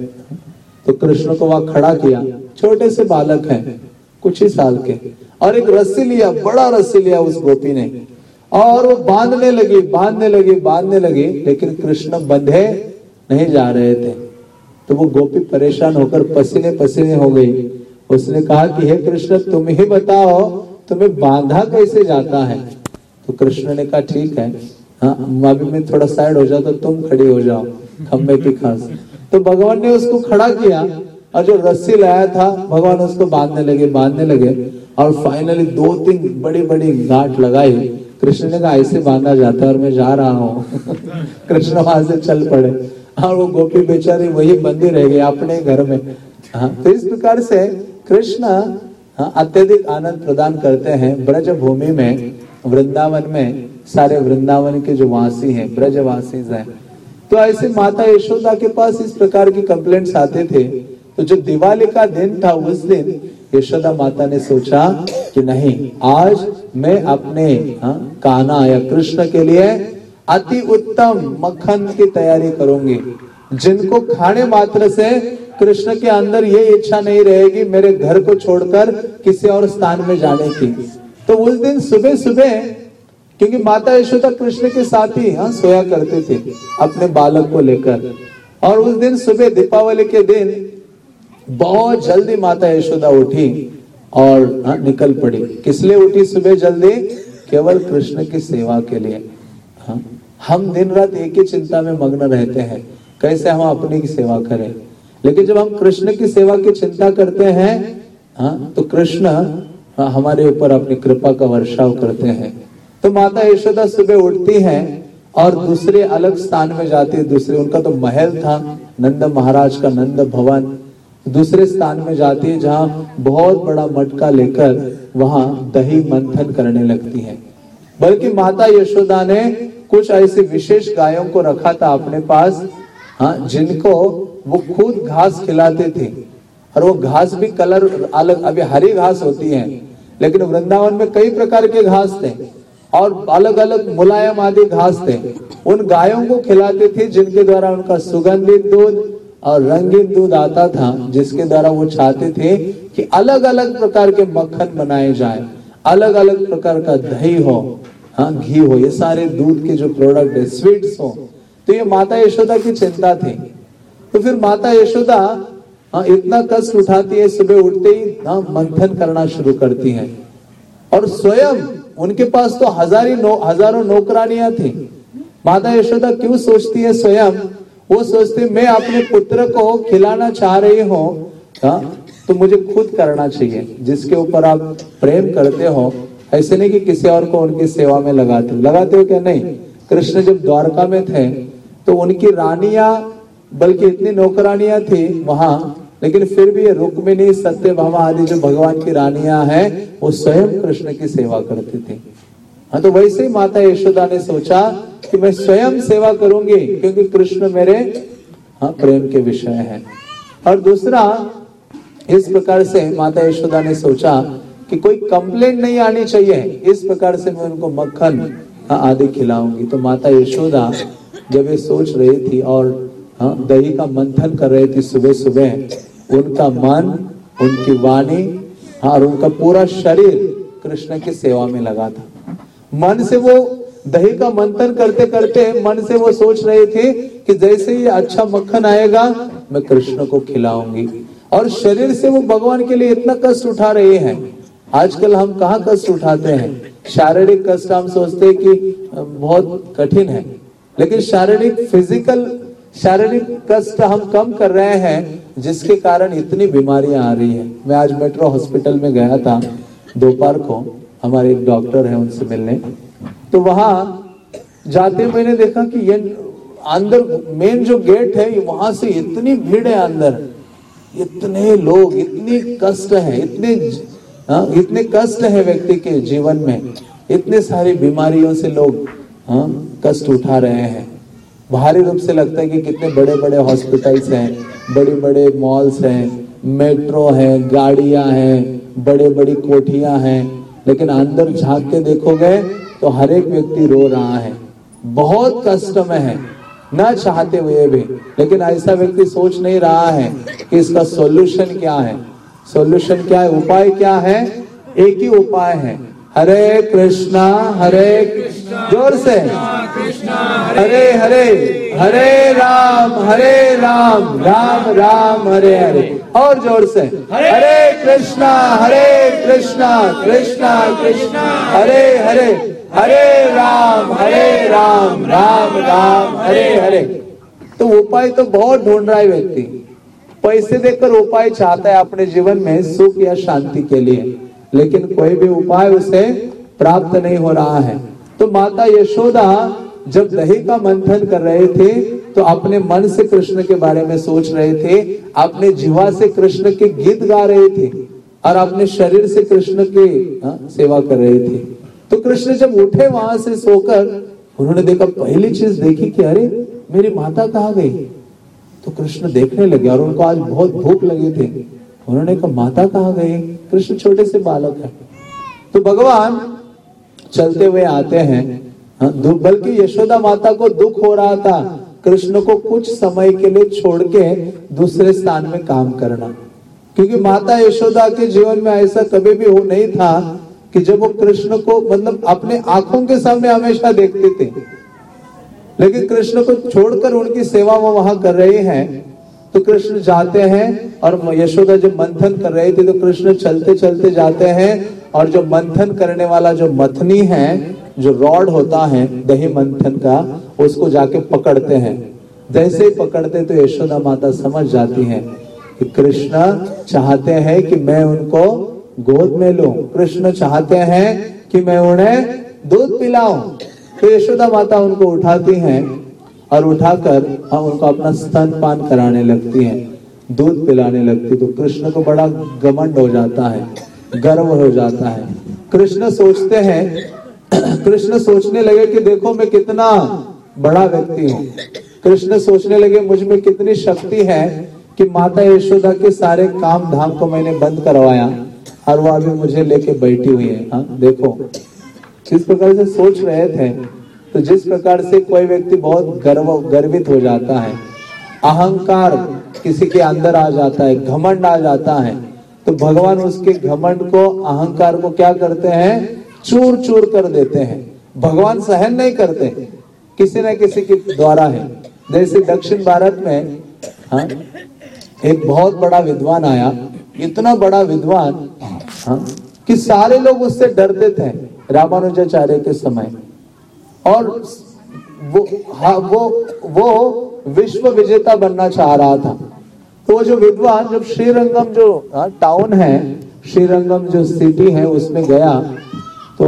तो कृष्ण को वहां खड़ा किया, छोटे से बालक हैं, कुछ ही साल के, और एक रस्सी लिया, बड़ा रस्सी लिया उस गोपी ने, और वो बांधने लगी बांधने लगी बांधने लगी, लेकिन कृष्ण बंधे नहीं जा रहे थे। तो वो गोपी परेशान होकर पसीने पसीने हो गई। उसने कहा कि हे कृष्ण तुम ही बताओ तुम्हें बांधा कैसे जाता है। तो कृष्ण ने कहा ठीक है, हाँ, अभी मैं थोड़ा साइड हो जाता, तुम खड़ी हो जाओ खंबे की खास। तो भगवान ने उसको खड़ा किया और जो रस्सी लाया था भगवान उसको बांधने लगे बांधने लगे और फाइनली दो तीन बड़ी बड़ी गांठ लगाई। कृष्ण ने कहा ऐसे बांधा जाता है और मैं जा रहा हूँ। कृष्ण वहां से चल पड़े और वो गोपी बेचारी वही बंदी रह गई अपने घर में। हाँ, तो इस प्रकार से कृष्ण हाँ, अत्यधिक आनंद प्रदान करते हैं ब्रज भूमि में, वृंदावन में। सारे वृंदावन के जो वासी हैं, ब्रजवासी हैं, तो ऐसे माता यशोदा के पास इस प्रकार की कंप्लेंट्स आते थे। तो जो दिवाली का दिन था उस दिन यशोदा माता ने सोचा कि नहीं, आज मैं अपने हाँ, कान्हा या कृष्ण के लिए अति उत्तम मक्खन की तैयारी करूंगी, जिनको खाने मात्र से कृष्ण के अंदर ये इच्छा नहीं रहेगी मेरे घर को छोड़कर किसी और स्थान में जाने की। तो उस दिन सुबह सुबह, क्योंकि माता यशोदा कृष्ण के साथ ही हाँ सोया करते थे अपने बालक को लेकर, और उस दिन सुबह दीपावली के दिन बहुत जल्दी माता यशोदा उठी और हाँ, निकल पड़ी। किस लिए उठी सुबह जल्दी? केवल कृष्ण की सेवा के लिए। हाँ, हम दिन रात एक ही चिंता में मग्न रहते हैं, कैसे हम अपनी की सेवा करें। लेकिन जब हम कृष्ण की सेवा की चिंता करते हैं हाँ, तो कृष्ण हाँ, हमारे ऊपर अपनी कृपा का वर्षाव करते हैं। तो माता यशोदा सुबह उठती हैं और दूसरे अलग स्थान में जाती है। दूसरे, उनका तो महल था, नंद महाराज का नंद भवन, दूसरे स्थान में जाती है जहाँ बहुत बड़ा मटका लेकर वहां दही मंथन करने लगती है। बल्कि माता यशोदा ने कुछ ऐसे विशेष गायों को रखा था अपने पास हाँ, जिनको वो खुद घास खिलाते थे, और वो घास भी कलर अलग, अभी हरी घास होती है, लेकिन वृंदावन में कई प्रकार के घास थे और अलग अलग मुलायम आदि घास थे। उन गायों को खिलाते थे जिनके द्वारा उनका सुगंधित दूध और रंगीन दूध आता था, जिसके द्वारा वो चाहते थे कि अलग अलग प्रकार के मक्खन बनाए जाए, अलग अलग प्रकार का दही हो, हाँ घी हो, ये सारे दूध के जो प्रोडक्ट है, स्वीट्स हो। तो ये माता यशोदा की चिंता थी। तो फिर माता यशोदा हाँ इतना कष्ट उठाती है, सुबह उठते ही हाँ मंथन करना शुरू करती है। और स्वयं उनके पास तो हजारी नो, हजारों नौकरानियां थी। माता यशोदा क्यों सोचती है स्वयं, वो सोचती मैं अपने पुत्र को खिलाना चाह रही हूँ, हाँ तो मुझे खुद करना चाहिए। जिसके ऊपर आप प्रेम करते हो, ऐसे नहीं कि किसी और को उनकी सेवा में लगाते हो, लगाते हो क्या? नहीं। कृष्ण जब द्वारका में थे तो उनकी रानियां, बल्कि इतनी नौकरानियां थी वहां, लेकिन फिर भी ये रुक्मिणी, सत्यभामा आदि जो भगवान की रानियां हैं, वो स्वयं कृष्ण की सेवा करती थी। हाँ तो वैसे ही माता यशोदा ने सोचा कि मैं स्वयं सेवा करूंगी, क्योंकि कृष्ण मेरे हाँ प्रेम के विषय हैं। और दूसरा, इस प्रकार से माता यशोदा ने सोचा कि कोई कंप्लेंट नहीं आनी चाहिए, इस प्रकार से मैं उनको मक्खन हाँ आदि खिलाऊंगी। तो माता यशोदा जब ये सोच रही थी और हाँ दही का मंथन कर रही थी सुबह सुबह, उनका मन, उनकी वाणी हाँ और उनका पूरा शरीर कृष्ण की सेवा में लगा था। मन से वो दही का मंथन करते करते मन से वो सोच रहे थे कि जैसे ही अच्छा मक्खन आएगा मैं कृष्ण को खिलाऊंगी। और शरीर से वो भगवान के लिए इतना कष्ट उठा रहे हैं। आजकल हम कहाँ कष्ट उठाते हैं? शारीरिक कष्ट हम सोचते हैं कि बहुत कठिन है, लेकिन शारीरिक फिजिकल शारीरिक कष्ट हम कम कर रहे हैं, जिसके कारण इतनी बीमारियां आ रही है। मैं आज मेट्रो हॉस्पिटल में गया था दोपहर को, हमारे एक डॉक्टर है उनसे मिलने। तो वहां जाते मैंने देखा कि ये अंदर मेन जो गेट है, वहां से इतनी भीड़ है अंदर, इतने लोग, इतनी कष्ट है, इतने हाँ इतने कष्ट है व्यक्ति के जीवन में, इतने सारी बीमारियों से लोग हाँ कष्ट उठा रहे हैं। बाहरी रूप से लगता है कि कितने बड़े बड़े हॉस्पिटल्स हैं, बड़े बड़े मॉल्स हैं, मेट्रो है, गाड़ियां हैं, बड़े बड़ी कोठियां हैं, लेकिन अंदर झांक के देखोगे तो हर एक व्यक्ति रो रहा है, बहुत कष्ट में है, ना चाहते हुए भी। लेकिन ऐसा व्यक्ति सोच नहीं रहा है कि इसका सॉल्यूशन क्या है। सॉल्यूशन क्या है, उपाय क्या है? एक ही उपाय है, हरे कृष्णा हरे कृष्णा, जोर से हरे हरे हरे राम हरे राम राम राम हरे हरे, और जोर से हरे कृष्णा हरे कृष्णा कृष्णा कृष्णा हरे हरे, हरे राम हरे राम राम राम हरे हरे। तो उपाय तो बहुत ढूंढ रहा है व्यक्ति, पैसे देकर उपाय चाहता है अपने जीवन में सुख या शांति के लिए, लेकिन कोई भी उपाय उसे प्राप्त नहीं हो रहा है। तो माता यशोदा जब दही का मंथन कर रहे थे तो अपने मन से कृष्ण के बारे में सोच रहे थे, अपने जीवा से कृष्ण के गीत गा रहे थे और अपने शरीर से कृष्ण की सेवा कर रहे थे। तो कृष्ण जब उठे वहां से सोकर, उन्होंने देखा, पहली चीज देखी कि अरे मेरी माता कहाँ गई। तो कृष्ण देखने लगे और उनको आज बहुत भूख लगी थी। उन्होंने कहा माता कहाँ गई? कृष्ण छोटे से बालक है। तो भगवान चलते हुए आते हैं, बल्कि यशोदा माता को दुख हो रहा था कृष्ण को कुछ समय के लिए छोड़ के दूसरे स्थान में काम करना, क्योंकि माता यशोदा के जीवन में ऐसा कभी भी हो नहीं था कि जब वो कृष्ण को मतलब अपने आंखों के सामने हमेशा देखते थे, लेकिन कृष्ण को छोड़कर उनकी सेवा वो वहां कर रहे हैं। तो कृष्ण जाते हैं और यशोदा जब मंथन कर रहे थे तो कृष्ण चलते चलते जाते हैं और जो मंथन करने वाला जो मथनी है, जो रॉड होता है दही मंथन का, उसको जाके पकड़ते हैं। जैसे ही पकड़ते तो यशोदा माता समझ जाती हैं कि कृष्ण चाहते हैं कि मैं उनको गोद में लूं, कृष्ण चाहते हैं कि मैं उन्हें दूध पिलाऊं। तो यशोदा माता उनको उठाती हैं और उठाकर हम उनको अपना स्तनपान कराने लगती हैं, दूध पिलाने लगती। तो कृष्ण को बड़ा घमंड हो जाता है, गर्व हो जाता है। कृष्ण सोचते हैं, कृष्ण सोचने लगे कि देखो मैं कितना बड़ा व्यक्ति हूँ। कृष्ण सोचने लगे मुझ में कितनी शक्ति है कि माता यशोदा के सारे काम धाम को मैंने बंद करवाया और वो अभी मुझे लेके बैठी हुई है। हाँ देखो किस प्रकार से सोच रहे थे। तो जिस प्रकार से कोई व्यक्ति बहुत गर्व गर्वित हो जाता है, अहंकार किसी के अंदर आ जाता है, घमंड आ जाता है, तो भगवान उसके घमंड को, अहंकार को क्या करते हैं? चूर चूर कर देते हैं। भगवान सहन नहीं करते, किसी न किसी के द्वारा है। जैसे दक्षिण भारत में हाँ, एक बहुत बड़ा विद्वान आया, इतना बड़ा विद्वान हाँ, कि सारे लोग उससे डरते थे रामानुजाचार्य के समय। और वो हाँ, वो वो विश्व विजेता बनना चाह रहा था। तो वो जो विद्वान जब श्रीरंगम जो हाँ, टाउन है, श्रीरंगम जो सिटी है, उसमें गया तो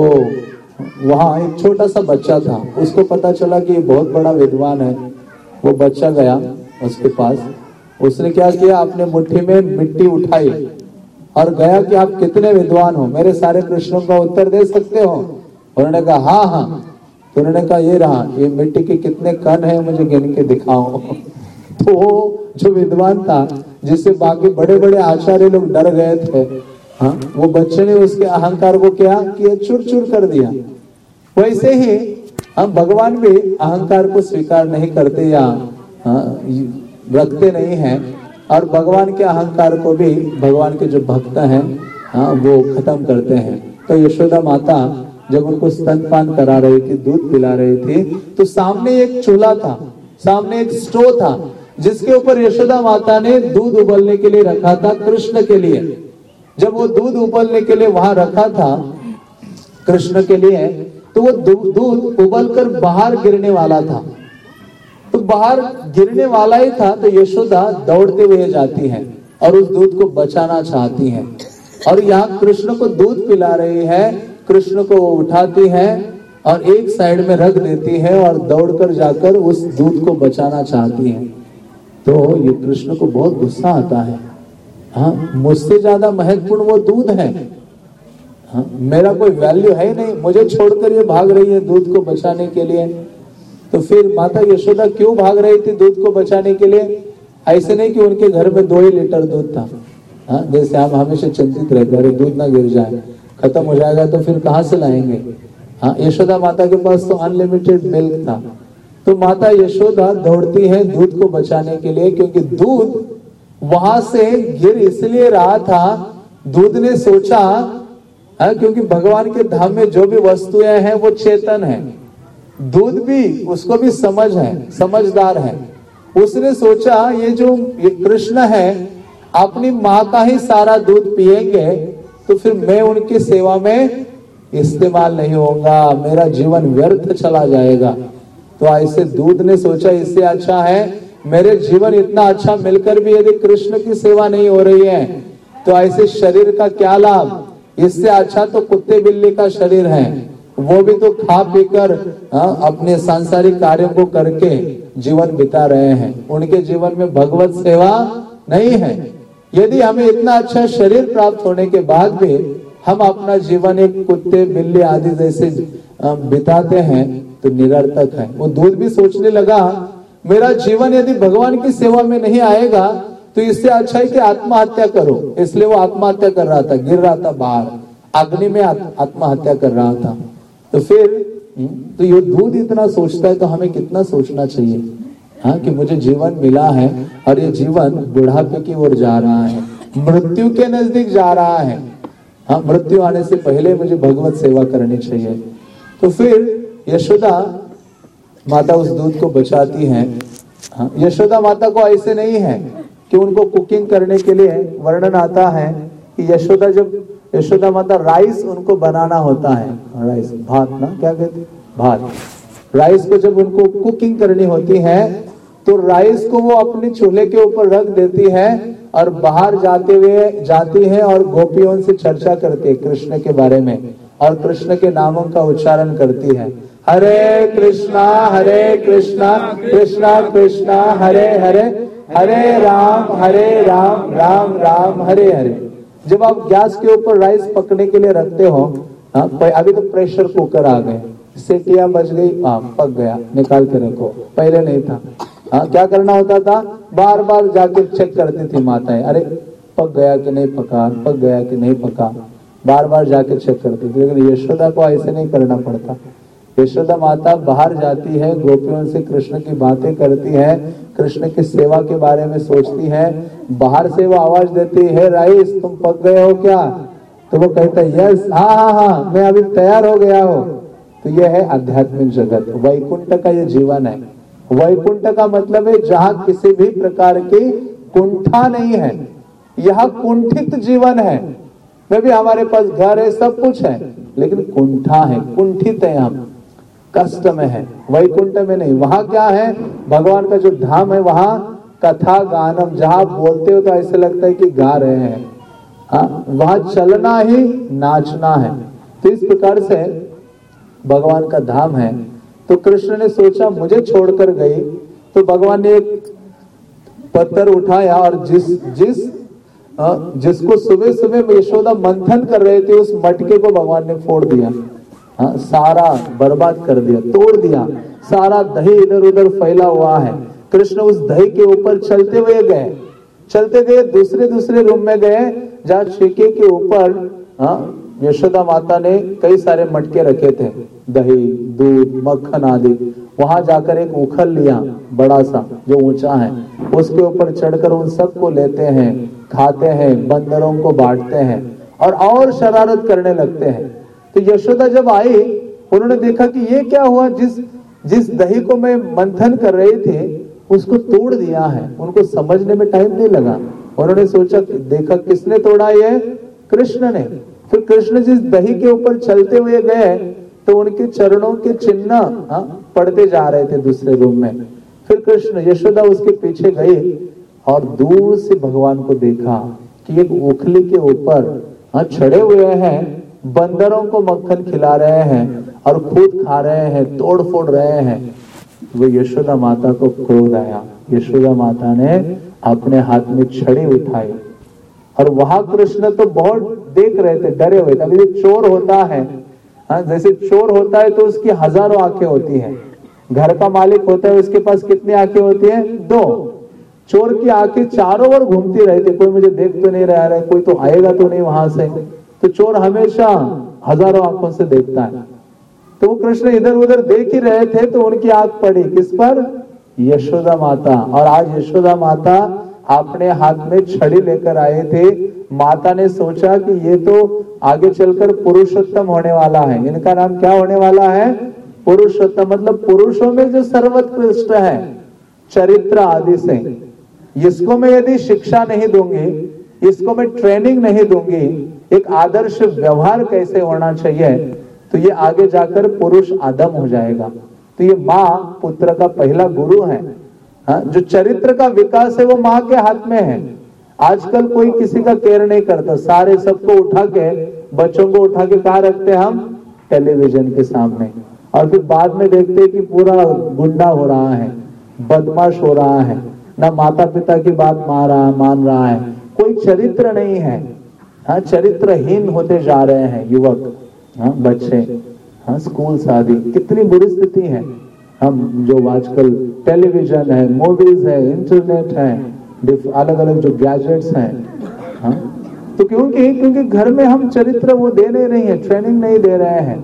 वहां एक छोटा सा बच्चा था। उसको पता चला कि ये बहुत बड़ा विद्वान है। वो बच्चा गया उसके पास, उसने क्या किया, अपने मुट्ठी में मिट्टी उठाई और गया कि आप कितने विद्वान हो, मेरे सारे प्रश्नों का उत्तर दे सकते हो? उन्होंने कहा हाँ हाँ। तो उन्होंने कहा ये रहा, ये मिट्टी के कितने कण है मुझे गिन के दिखाओ। तो वो जो विद्वान था, जिससे बाकी बड़े बड़े आचार्य लोग डर गए थे, हाँ, वो बच्चे ने उसके अहंकार को क्या किया? चूर चूर कर दिया। वैसे ही हम भगवान भी अहंकार को स्वीकार नहीं करते या हाँ, रखते नहीं हैं, और भगवान के अहंकार को भी भगवान के जो भक्त हैं हाँ, वो खत्म करते हैं। तो यशोदा माता जब उनको स्तनपान करा रही थी, दूध पिला रही थी, तो सामने एक चूल्हा था, सामने एक स्टोव था, जिसके ऊपर यशोदा माता ने दूध उबलने के लिए रखा था कृष्ण के लिए। जब वो दूध उबलने के लिए वहां रखा था कृष्ण के लिए, तो वो दूध उबलकर बाहर गिरने वाला था। तो बाहर गिरने वाला ही था, तो यशोदा दौड़ते हुए जाती है और उस दूध को बचाना चाहती है। और यहाँ कृष्ण को दूध पिला रही है, कृष्ण को उठाती है और एक साइड में रख देती है और दौड़कर जाकर उस दूध को बचाना चाहती है। तो ये कृष्ण को बहुत गुस्सा आता है। हाँ, मुझसे ज्यादा महत्वपूर्ण वो दूध है, हाँ, मेरा कोई वैल्यू है नहीं, मुझे छोड़कर ये भाग रही है दूध को बचाने के लिए। तो फिर माता यशोदा क्यों भाग रही थी दूध को बचाने के लिए? ऐसे नहीं कि उनके घर में दो ही लीटर दूध था। हाँ, जैसे हम हमेशा चिंतित रहते हैं दूध ना गिर जाए, खत्म हो जाएगा तो फिर कहाँ से लाएंगे। हाँ, यशोदा माता के पास तो अनलिमिटेड मिल्क था। तो माता यशोदा दौड़ती है दूध को बचाने के लिए, क्योंकि दूध वहां से गिर इसलिए रहा था, दूध ने सोचा हाँ, क्योंकि भगवान के धाम में जो भी वस्तुएं हैं वो चेतन है, दूध भी उसको भी समझ है, समझदार है। उसने सोचा ये जो ये कृष्ण है अपनी माँ का ही सारा दूध पिएंगे तो फिर मैं उनकी सेवा में इस्तेमाल नहीं होगा, मेरा जीवन व्यर्थ चला जाएगा। तो ऐसे दूध ने सोचा इससे अच्छा है मेरे जीवन इतना अच्छा मिलकर भी यदि कृष्ण की सेवा नहीं हो रही है तो ऐसे शरीर का क्या लाभ, इससे अच्छा तो कुत्ते बिल्ली का शरीर है, वो भी तो खा पीकर अपने सांसारिक कार्यों को करके जीवन बिता रहे हैं, उनके जीवन में भगवत सेवा नहीं है। यदि हमें इतना अच्छा शरीर प्राप्त होने के बाद भी हम अपना जीवन एक कुत्ते बिल्ली आदि जैसे बिताते हैं तो निरर्थक है। वो दूध भी सोचने लगा मेरा जीवन यदि भगवान की सेवा में नहीं आएगा तो इससे अच्छा है कि आत्महत्या करो। इसलिए वो आत्महत्या कर रहा था, गिर रहा था बाहर अग्नि में, आत्महत्या कर रहा था। तो फिर तो ये दूध इतना सोचता है तो हमें कितना सोचना चाहिए हाँ, कि मुझे जीवन मिला है और ये जीवन बुढ़ापे की ओर जा रहा है, मृत्यु के नजदीक जा रहा है। हाँ, मृत्यु आने से पहले मुझे भगवत सेवा करनी चाहिए। तो फिर यशोदा माता उस दूध को बचाती है। हाँ, यशोदा माता को ऐसे नहीं है कि उनको कुकिंग करने के लिए वर्णन आता है कि यशोदा जब यशोदा माता राइस उनको बनाना होता है, राइस भात ना क्या कहते हैं भात, राइस को जब उनको कुकिंग करनी होती है तो राइस को वो अपने चूल्हे के ऊपर रख देती है और बाहर जाते हुए जाती है और गोपियों से चर्चा करती है कृष्ण के बारे में और कृष्ण के नामों का उच्चारण करती है। हरे कृष्णा हरे कृष्णा कृष्णा कृष्णा हरे हरे, हरे राम हरे राम राम राम हरे हरे। जब आप गैस के ऊपर राइस पकने के लिए रखते हो, हाँ, अभी तो प्रेशर कुकर आ गए, सीटियां बज गई, हाँ पक गया, निकाल के रखो, पहले नहीं था। हाँ, क्या करना होता था, बार बार जाके चेक करती थी माताएं, अरे पक गया कि नहीं पका, पक गया कि नहीं पका, बार बार जाके चेक करती थी। लेकिन यशोदा को ऐसे नहीं करना पड़ता। यशोदा माता बाहर जाती है, गोपियों से कृष्ण की बातें करती है, कृष्ण की सेवा के बारे में सोचती है। बाहर से वो आवाज देती है, राइस तुम पक गए हो क्या? तो वो कहता है यस, हाँ हाँ हाँ मैं अभी तैयार हो गया हूँ। तो ये है आध्यात्मिक जगत, वैकुंठ का ये जीवन है। वैकुंठ का मतलब है जहाँ किसी भी प्रकार की कुंठा नहीं है। यह कुंठित जीवन है। में भी हमारे पास घर है, सब कुछ है, लेकिन कुंठा है, कुंठित है, हम कष्ट में है। वैकुंठ में नहीं। वहां क्या है? भगवान का जो धाम है, वहां कथा गानम, जहां बोलते हो तो ऐसे लगता है कि गा रहे हैं। हाँ, वहां चलना ही नाचना है। तो इस प्रकार से भगवान का धाम है। तो कृष्ण ने सोचा मुझे छोड़कर गई, तो भगवान ने एक पत्थर उठाया और जिस जिस जिसको सुबह सुबह यशोदा मंथन कर रहे थे, उस मटके को भगवान ने फोड़ दिया। हाँ, सारा बर्बाद कर दिया, तोड़ दिया। सारा दही इधर उधर फैला हुआ है। कृष्ण उस दही के ऊपर चलते हुए गए, चलते गए, दूसरे दूसरे रूम में गए जहाँ छेके के ऊपर यशोदा माता ने कई सारे मटके रखे थे, दही, दूध, मक्खन आदि। वहां जाकर एक उखल लिया बड़ा सा जो ऊंचा है, उसके ऊपर चढ़कर उन सबको लेते हैं, खाते हैं, बंदरों को बांटते हैं और और शरारत करने लगते हैं। तो यशोदा जब आई, उन्होंने देखा कि ये क्या हुआ, जिस जिस दही को मैं मंथन कर रहे थे उसको तोड़ दिया है। उनको समझने में टाइम नहीं लगा। उन्होंने सोचा, देखा किसने तोड़ा, ये कृष्ण ने। फिर कृष्ण जिस दही के ऊपर चलते हुए गए तो उनके चरणों के चिन्ह पड़ते जा रहे थे दूसरे रूम में। फिर कृष्ण, यशोदा उसके पीछे गई और दूर से भगवान को देखा कि एक ओखली के ऊपर चढ़े हुए हैं, बंदरों को मक्खन खिला रहे हैं और खुद खा रहे हैं, तोड़ फोड़ रहे हैं। वो यशोदा माता को क्रोध आया। यशोदा माता ने अपने हाथ में छड़ी उठाई और वहां कृष्ण तो बहुत देख रहे थे, डरे हुए थे। अभी जो चोर होता है, हाँ, जैसे चोर होता है तो उसकी हजारों आंखें होती हैं। घर का मालिक होता है, उसके पास कितनी आंखें होती हैं? दो। चोर की आंखें चारों ओर घूमती रहती, कोई मुझे देख तो नहीं रहा है, कोई तो आएगा तो नहीं वहां से। तो चोर हमेशा हजारों आंखों से देखता है। तो वो कृष्ण इधर उधर देख ही रहे थे तो उनकी आंख पड़ी किस पर? यशोदा माता। और आज यशोदा माता अपने हाथ में छड़ी लेकर आए थे। माता ने सोचा कि ये तो आगे चलकर पुरुषोत्तम होने वाला है। इनका नाम क्या होने वाला है? पुरुषोत्तम, मतलब पुरुषों में जो सर्वोत्कृष्ट है चरित्र आदि से। इसको मैं यदि शिक्षा नहीं दूंगी, इसको मैं ट्रेनिंग नहीं दूंगी, एक आदर्श व्यवहार कैसे होना चाहिए, तो ये आगे जाकर पुरुष आदम हो जाएगा। तो ये माँ पुत्र का पहला गुरु है। हाँ, जो चरित्र का विकास है वो माँ के हाथ में है। आजकल कोई किसी का केयर नहीं करता, सारे सबको उठा के, बच्चों को उठा के कहाँ रखते हैं हम? टेलीविजन के सामने। और फिर बाद में देखते हैं कि पूरा गुंडा हो रहा है, बदमाश हो रहा है, ना माता पिता की बात मान रहा मान रहा है, कोई चरित्र नहीं है। हाँ, चरित्रहीन होते जा रहे हैं युवक, हाँ, बच्चे, हाँ, स्कूल शादी, कितनी बुरी स्थिति है। हम जो आजकल टेलीविजन है, मूवीज है, इंटरनेट है, अलग अलग जो गैजेट्स हैं, हाँ, तो क्योंकि क्योंकि घर में हम चरित्र वो दे नहीं रही है, ट्रेनिंग नहीं दे रहे हैं।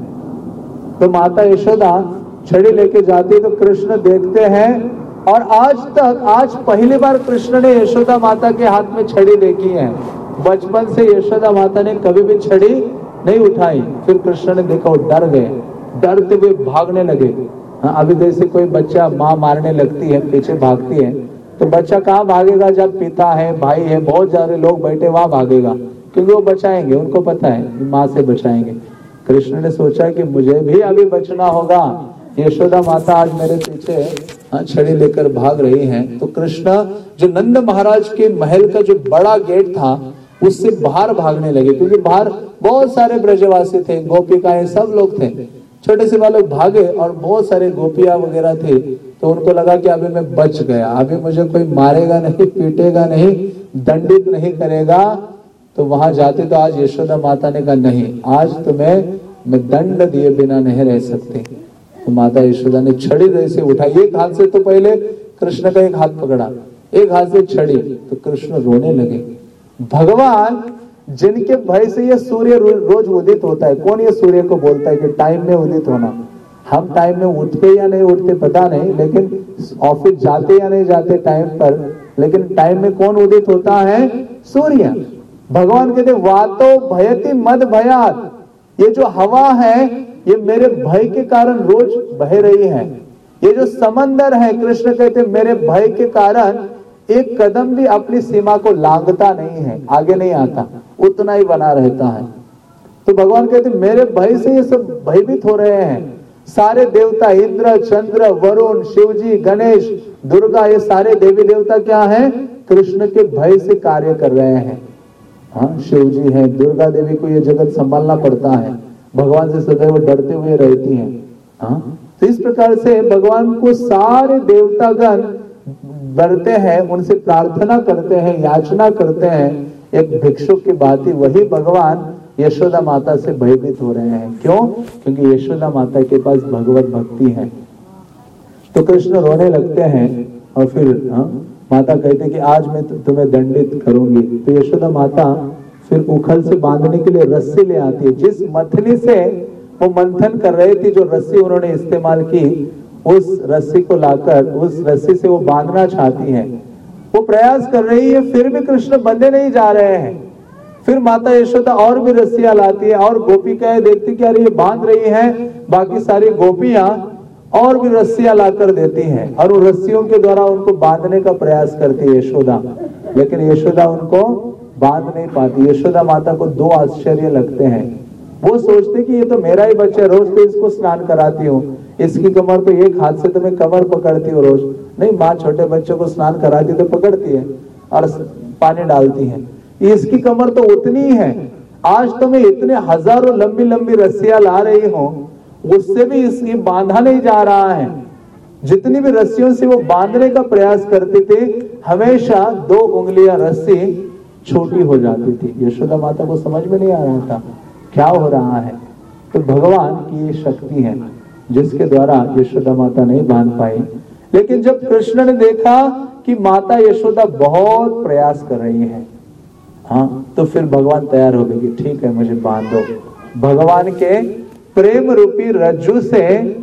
तो माता यशोदा छड़ी लेके जाती है तो कृष्ण देखते हैं। और आज तक, आज पहली बार कृष्ण ने यशोदा माता के हाथ में छड़ी देखी है। बचपन से यशोदा माता ने कभी भी छड़ी नहीं उठाई। फिर कृष्ण ने देखा, वो डर गए, डरते हुए भागने लगे। हाँ, अभी जैसे कोई बच्चा माँ मारने लगती है, पीछे भागती है, तो बच्चा कहाँ भागेगा? जब पिता है, भाई है, बहुत सारे लोग बैठे, वहां भागेगा, क्योंकि वो बचाएंगे, उनको पता है माँ से बचाएंगे। कृष्ण ने सोचा कि मुझे भी अभी बचना होगा। यशोदा माता आज मेरे पीछे हाँ, छड़ी लेकर भाग रही हैं। तो कृष्ण जो नंद महाराज के महल का जो बड़ा गेट था उससे बाहर भागने लगे, क्योंकि बाहर बहुत सारे ब्रजवासी थे, गोपिकाएं, सब लोग थे। छोटे से बालक भागे और बहुत सारे गोपियां वगैरह थे। तो उनको लगा कि अभी मैं बच गया, अभी मुझे कोई मारेगा नहीं, पीटेगा नहीं, दंडित नहीं करेगा। तो वहां जाते तो आज यशोदा माता ने कहा नहीं, आज तुम्हें मैं दंड दिए बिना नहीं रह सकती। तो माता यशोदा ने छड़ी जैसे उठाई, एक हाथ से तो पहले कृष्ण का एक हाथ पकड़ा, एक हाथ से छड़ी, तो कृष्ण रोने लगे। भगवान जिनके भय से ये सूर्य रोज उदित होता है, कौन ये सूर्य को बोलता है कि टाइम में उदित होना? हम टाइम में उठते या नहीं उठते पता नहीं, लेकिन ऑफिस जाते या नहीं जाते टाइम पर, लेकिन टाइम में कौन उदित होता है? सूर्य। भगवान कहते वातो भयति मद भयात, ये जो हवा है ये मेरे भय के कारण रोज बह रही है। ये जो समंदर है, कृष्ण कहते मेरे भय के कारण एक कदम भी अपनी सीमा को लांघता नहीं है, आगे नहीं आता, उतना ही बना रहता है। तो भगवान कहते मेरे भय से ये सब भयभीत हो रहे हैं। सारे देवता, इंद्र, चंद्र, वरुण, शिवजी, गणेश, दुर्गा, ये सारे देवी देवता क्या हैं? कृष्ण के भय से कार्य कर रहे हैं। हाँ, शिव जी है, दुर्गा देवी को ये जगत संभालना पड़ता है, भगवान से सदैव डरते हुए रहती हैं। हाँ, तो इस प्रकार से भगवान को सारे देवतागण डरते हैं, उनसे प्रार्थना करते हैं, याचना करते हैं। एक भिक्षुक की बात ही, वही भगवान यशोदा माता से भयभीत हो रहे हैं। क्यों? क्योंकि यशोदा माता के पास भगवत भक्ति है। तो कृष्ण रोने लगते हैं और फिर हाँ, माता कहते कि आज मैं तुम्हें दंडित करूंगी। तो यशोदा माता फिर उखल से बांधने के लिए रस्सी ले आती है। जिस मथनी से वो मंथन कर रहे थे, जो रस्सी उन्होंने इस्तेमाल की, उस रस्सी को लाकर उस रस्सी से वो बांधना चाहती है। वो प्रयास कर रही है, फिर भी कृष्ण बंधे नहीं जा रहे हैं। फिर माता यशोदा और भी रस्सियां लाती है और गोपिकाएं देखती कि अरे ये बांध रही है, बाकी सारी गोपियां और भी रस्सियां लाकर देती हैं और उन रस्सियों के द्वारा उनको बांधने का प्रयास करती है यशोदा, लेकिन यशोदा उनको बांध नहीं पाती। यशोदा माता को दो आश्चर्य लगते हैं। वो सोचते कि ये तो मेरा ही बच्चा, रोज तो इसको स्नान कराती हूँ, इसकी कमर तो एक हाथ से तो मैं कमर पकड़ती हूँ रोज। नहीं, माँ छोटे बच्चों को स्नान कराती तो पकड़ती है और पानी डालती है, इसकी कमर तो उतनी ही है। आज तो मैं इतने हजारों लंबी लंबी रस्सियां ला रही हूँ, उससे भी इसकी बांधा नहीं जा रहा है। जितनी भी रस्सियों से वो बांधने का प्रयास करते थे, हमेशा दो उंगलियां रस्सी छोटी हो जाती थी। यशोदा माता को समझ में नहीं आ रहा था क्या हो रहा है। तो भगवान की ये शक्ति है जिसके द्वारा यशोदा माता नहीं बांध पाई। लेकिन जब कृष्ण ने देखा कि माता यशोदा बहुत प्रयास कर रही है, हाँ, तो फिर भगवान तैयार हो गए कि ठीक है, मुझे बांध दो। भगवान के प्रेम रूपी रज्जु से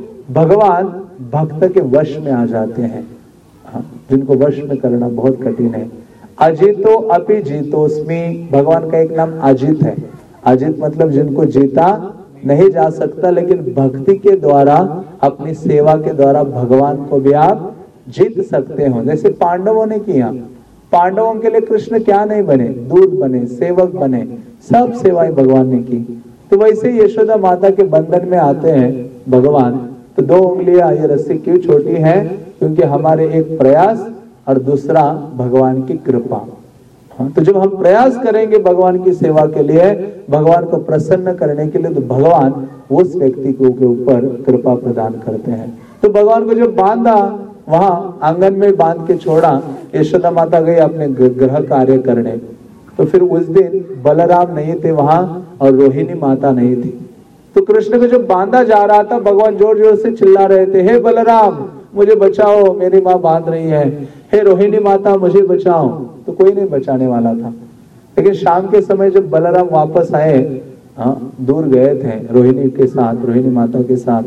भगवान भक्त के वश में आ जाते हैं। हाँ, जिनको वश में करना बहुत कठिन है। अजितो अपि जीतोस्मि, भगवान का एक नाम अजित है। अजित मतलब जिनको जीता नहीं जा सकता, लेकिन भक्ति के द्वारा, अपनी सेवा के द्वारा भगवान को भी आप जीत सकते हो। जैसे पांडवों ने किया, पांडवों के लिए कृष्ण क्या नहीं बने? दूत बने, सेवक बने, सब सेवाएं भगवान ने की। तो वैसे यशोदा माता के बंधन में आते हैं भगवान। तो दो उंगलियां ये रस्सी क्यों छोटी है? क्योंकि हमारे एक प्रयास और दूसरा भगवान की कृपा। हाँ, तो जब हम प्रयास करेंगे भगवान की सेवा के लिए, भगवान को प्रसन्न करने के लिए, तो भगवान उस व्यक्ति को के ऊपर कृपा प्रदान करते हैं। तो भगवान को जब बांधा, वहां आंगन में बांध के छोड़ा, यशोदा माता गई अपने गृह कार्य करने। तो फिर उस दिन बलराम नहीं थे वहां और रोहिणी माता नहीं थी। तो कृष्ण को जब बांधा जा रहा था, भगवान जोर जोर से चिल्ला रहे थे, हे बलराम मुझे बचाओ, मेरी माँ बांध रही है, हे रोहिणी माता मुझे बचाओ। तो कोई नहीं बचाने वाला था। लेकिन शाम के समय जब बलराम वापस आए, हाँ, दूर गए थे रोहिणी के साथ, रोहिणी माता के साथ,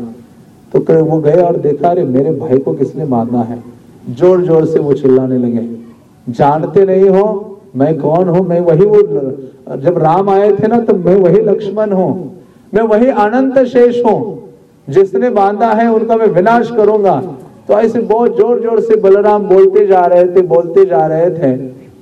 तो वो गए और देखा, अरे मेरे भाई को किसने बांधा है। जोर जोर से वो चिल्लाने लगे, जानते नहीं हो मैं कौन हूं? मैं वही, वो जब राम आए थे ना, तो मैं वही लक्ष्मण हूं, मैं वही अनंत शेष हूं, जिसने बांधा है उनका मैं विनाश करूंगा। तो ऐसे बहुत जोर जोर से बलराम बोलते जा रहे थे, बोलते जा रहे थे।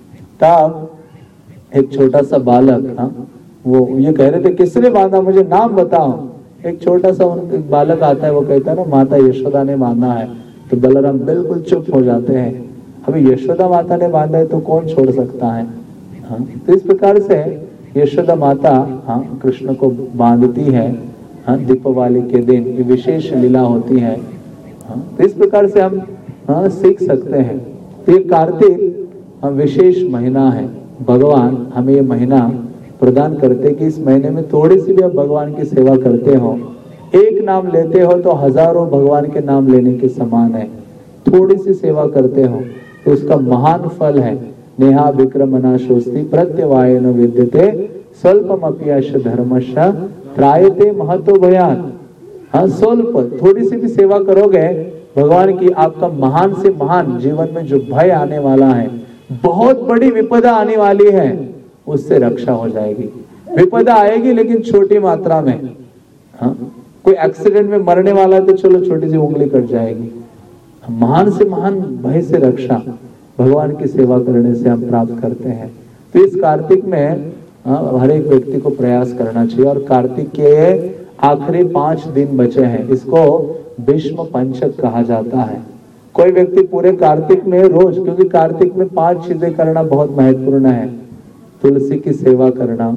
तब एक छोटा सा बालक, हाँ, वो ये कह रहे थे किसने बांधा, मुझे नाम बताओ। एक छोटा सा उनका बालक आता है, वो कहता है ना माता यशोदा ने बांधा है। तो बलराम बिल्कुल चुप हो जाते हैं। अभी यशोदा माता ने बांधा है तो कौन छोड़ सकता है। हाँ, तो इस प्रकार से यशोदा माता, हाँ, कृष्ण को बांधती है। हाँ, दीपावली के दिन ये विशेष लीला होती है। हाँ, तो इस प्रकार से हम, हाँ, सीख सकते हैं। तो ये कार्तिक, हाँ, विशेष महीना है। भगवान हमें ये महीना प्रदान करते कि इस महीने में थोड़ी सी भी आप भगवान की सेवा करते हो, एक नाम लेते हो तो हजारों भगवान के नाम लेने के समान है। थोड़ी सी सेवा करते हो तो उसका महान फल है। नेहा विक्रमना शोस्ति प्रत्यवायन विद्यते स्वल्पमप्यश धर्मश त्रायते महतो भयात्। हाँ स्वल्प थोड़ी सी भी सेवा करोगे भगवान की, आपका महान से महान जीवन में जो भय आने वाला है, बहुत बड़ी विपदा आने वाली है, उससे रक्षा हो जाएगी। विपदा आएगी लेकिन छोटी मात्रा में। हाँ कोई एक्सीडेंट में मरने वाला है तो चलो छोटी सी उंगली कट जाएगी। महान से महान भय से रक्षा भगवान की सेवा करने से हम प्राप्त करते हैं। तो इस कार्तिक में हर एक व्यक्ति को प्रयास करना चाहिए। और कार्तिक के आखिरी पांच दिन बचे हैं, इसको भीष्म पंचक कहा जाता है। कोई व्यक्ति पूरे कार्तिक में रोज, क्योंकि कार्तिक में पांच चीजें करना बहुत महत्वपूर्ण है। तुलसी की सेवा करना,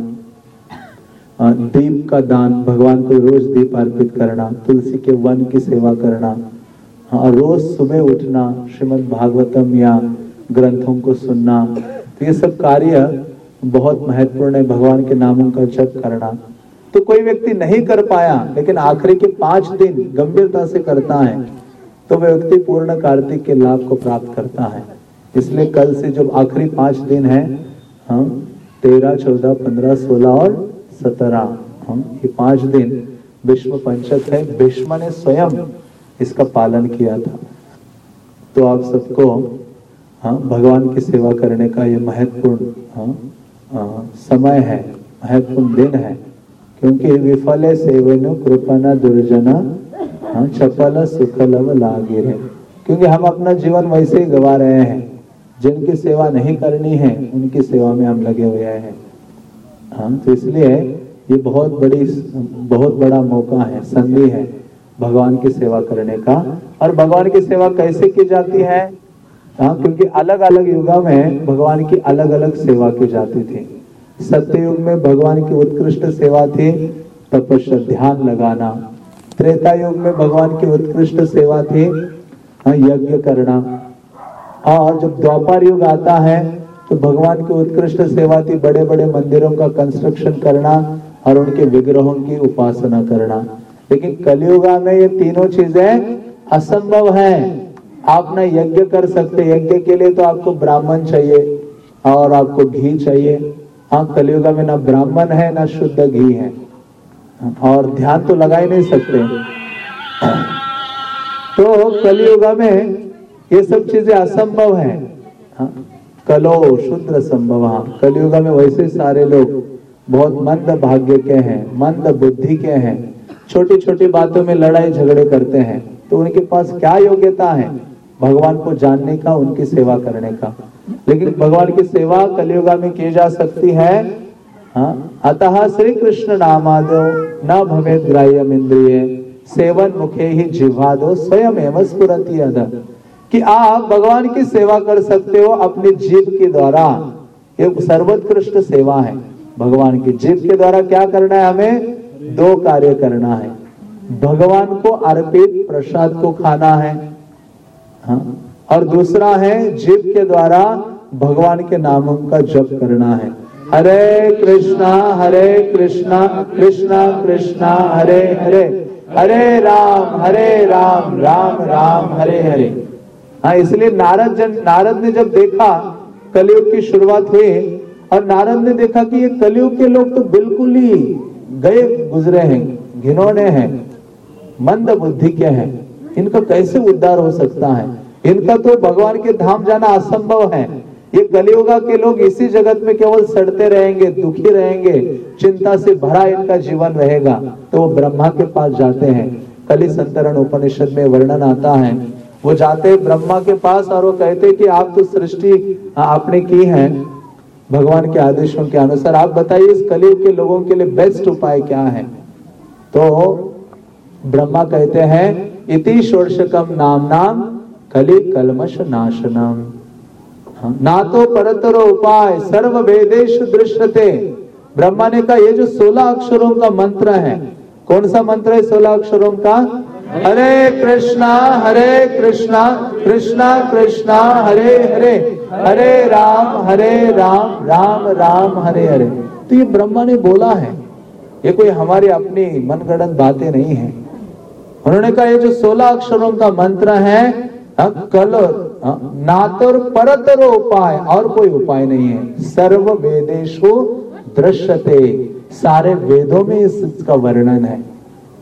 दीप का दान, भगवान को रोज दीप अर्पित करना, तुलसी के वन की सेवा करना, और रोज सुबह उठना, श्रीमद् भागवतम या ग्रंथों को सुनना। तो ये सब कार्य बहुत महत्वपूर्ण है। भगवान के नामों का जप करना। तो कोई व्यक्ति नहीं कर पाया लेकिन आखिरी के पांच दिन गंभीरता से करता है तो वह व्यक्ति पूर्ण कार्तिक के लाभ को प्राप्त करता है। इसलिए कल से जो आखिरी पांच दिन है, हम तेरह, चौदह, पंद्रह, सोलह और सत्रह, हम ये पांच दिन भीष्म पंचक है। भीष्म ने स्वयं इसका पालन किया था। तो आप सबको हाँ भगवान की सेवा करने का ये महत्वपूर्ण हाँ, हाँ, समय है, महत्वपूर्ण दिन है। क्योंकि विफले सेवनो कृपना दुर्जना हाँ चपल सुखलव लागिरे। क्योंकि हम अपना जीवन वैसे ही गवा रहे हैं। जिनकी सेवा नहीं करनी है उनकी सेवा में हम लगे हुए हैं। हाँ तो इसलिए ये बहुत बड़ी बहुत बड़ा मौका है, संधि है भगवान की सेवा करने का। और भगवान की सेवा कैसे की जाती है? हाँ क्योंकि अलग अलग युगों में भगवान की अलग अलग सेवा की जाती थी। सत्य युग में भगवान की उत्कृष्ट सेवा थी तपस्या, ध्यान लगाना। त्रेता युग में भगवान की उत्कृष्ट सेवा थी हाँ यज्ञ करना। और जब द्वापर युग आता है तो भगवान की उत्कृष्ट सेवा थी बड़े बड़े मंदिरों का कंस्ट्रक्शन करना और उनके विग्रहों की उपासना करना। लेकिन कलयुग में ये तीनों चीजें असंभव है। आप न यज्ञ कर सकते, यज्ञ के लिए तो आपको ब्राह्मण चाहिए और आपको घी चाहिए। हाँ कलयुग में ना ब्राह्मण है ना शुद्ध घी है, और ध्यान तो लगा ही नहीं सकते। तो कलयुग में ये सब चीजें असंभव है। हाँ कलो शुद्र संभव। हाँ कलयुग में वैसे सारे लोग बहुत मंद भाग्य के हैं, मंद बुद्धि के हैं, छोटी छोटी बातों में लड़ाई झगड़े करते हैं। तो उनके पास क्या योग्यता है भगवान को जानने का, उनकी सेवा करने का? लेकिन भगवान की सेवा कलयुग में की जा सकती है। हाँ अतः श्री कृष्ण नामादो न भवेद ग्राह्यम इंद्रिय सेवन मुखे ही जिह्वादो स्वयं एवं स्फुरति अध। कि आप भगवान की सेवा कर सकते हो अपनी जीभ के द्वारा। ये सर्वोत्कृष्ट सेवा है भगवान की। जीभ के द्वारा क्या करना है? हमें दो कार्य करना है। भगवान को अर्पित प्रसाद को खाना है हाँ? और दूसरा है जीभ के द्वारा भगवान के नामों का जप करना है। हरे कृष्णा हरे कृष्णा कृष्णा कृष्णा हरे हरे, हरे राम हरे राम राम राम हरे हरे। हाँ इसलिए नारद जन नारद ने जब देखा कलयुग की शुरुआत हुई और नारद ने देखा कि ये कलयुग के लोग तो बिल्कुल ही गए गुजरे हैं, घिनौने हैं, मंद बुद्धि के हैं, इनका कैसे उद्धार हो सकता है? इनका तो भगवान के धाम जाना असंभव है। ये कलियुग के लोग इसी जगत में केवल सड़ते रहेंगे, दुखी रहेंगे, चिंता से भरा इनका जीवन रहेगा। तो वो ब्रह्मा के पास जाते हैं। कलि संतरण उपनिषद में वर्णन आता है। वो जाते हैं ब्रह्मा के पास और वो कहते हैं कि आप तो सृष्टि आपने की है भगवान के आदेशों के अनुसार, आप बताइए इस कलयुग के लोगों के लिए बेस्ट उपाय क्या है? तो ब्रह्मा कहते हैं इति षोडशकम नाम नाम कलि कलमश नाशनम। ना तो परतरो उपाय सर्व वेदेषु दृश्यते। ब्रह्मा ने कहा ये जो सोलह अक्षरों का मंत्र है, कौन सा मंत्र है सोलह अक्षरों का? हरे कृष्णा हरे कृष्णा कृष्णा कृष्णा हरे हरे, हरे राम हरे राम राम राम हरे हरे। तो ये ब्रह्मा ने बोला है, ये कोई हमारी अपनी मनगढ़ंत बातें नहीं है। उन्होंने कहा ये जो सोलह अक्षरों का मंत्र है कल नातर परतर उपाय, और कोई उपाय नहीं है। सर्व वेदेषु दृश्यते, सारे वेदों में इसका वर्णन है।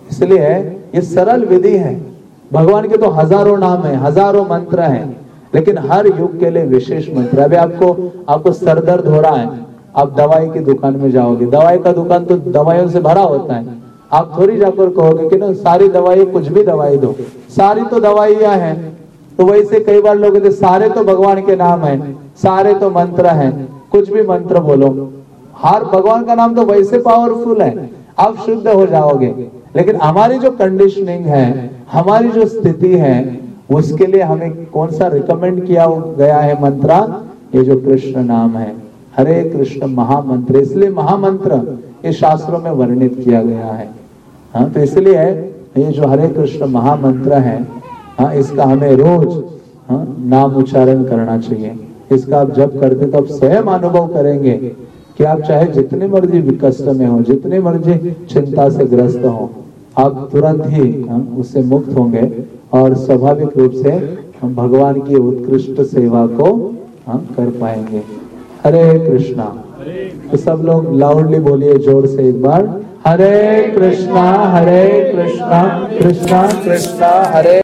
इसलिए ये सरल विधि है। भगवान के तो हजारों नाम है, हजारों मंत्र हैं, लेकिन हर युग के लिए विशेष मंत्र। अभी आपको आपको सर दर्द हो रहा है, आप दवाई की दुकान में जाओगे, दवाई का दुकान तो दवाइयों से भरा होता है। आप थोड़ी जाकर कहोगे कि ना सारी दवाई, कुछ भी दवाई दो, सारी तो दवाइयां हैं। तो वैसे कई बार लोग कहते सारे तो भगवान के नाम है, सारे तो मंत्र हैं, कुछ भी मंत्र बोलो। हर भगवान का नाम तो वैसे पावरफुल है, आप शुद्ध हो जाओगे। लेकिन हमारी जो कंडीशनिंग है, हमारी जो स्थिति है, उसके लिए हमें कौन सा रिकमेंड किया गया है मंत्र? ये जो कृष्ण नाम है, हरे कृष्ण महामंत्र। इसलिए महामंत्र ये शास्त्रों में वर्णित किया गया है। हाँ, तो इसलिए ये जो हरे कृष्ण महामंत्र है, हाँ, इसका हमें रोज हाँ, नाम उच्चारण करना चाहिए। इसका आप जब करते तो आप स्वयं अनुभव करेंगे कि आप चाहे जितने मर्जी कष्ट में हो, जितने मर्जी चिंता से ग्रस्त हो, आप तुरंत ही हाँ, उससे मुक्त होंगे और स्वाभाविक रूप से हम भगवान की उत्कृष्ट सेवा को हाँ, कर पाएंगे। हरे कृष्णा। तो सब लोग लाउडली बोलिए जोर से एक बार, हरे कृष्णा हरे कृष्णा कृष्णा कृष्णा हरे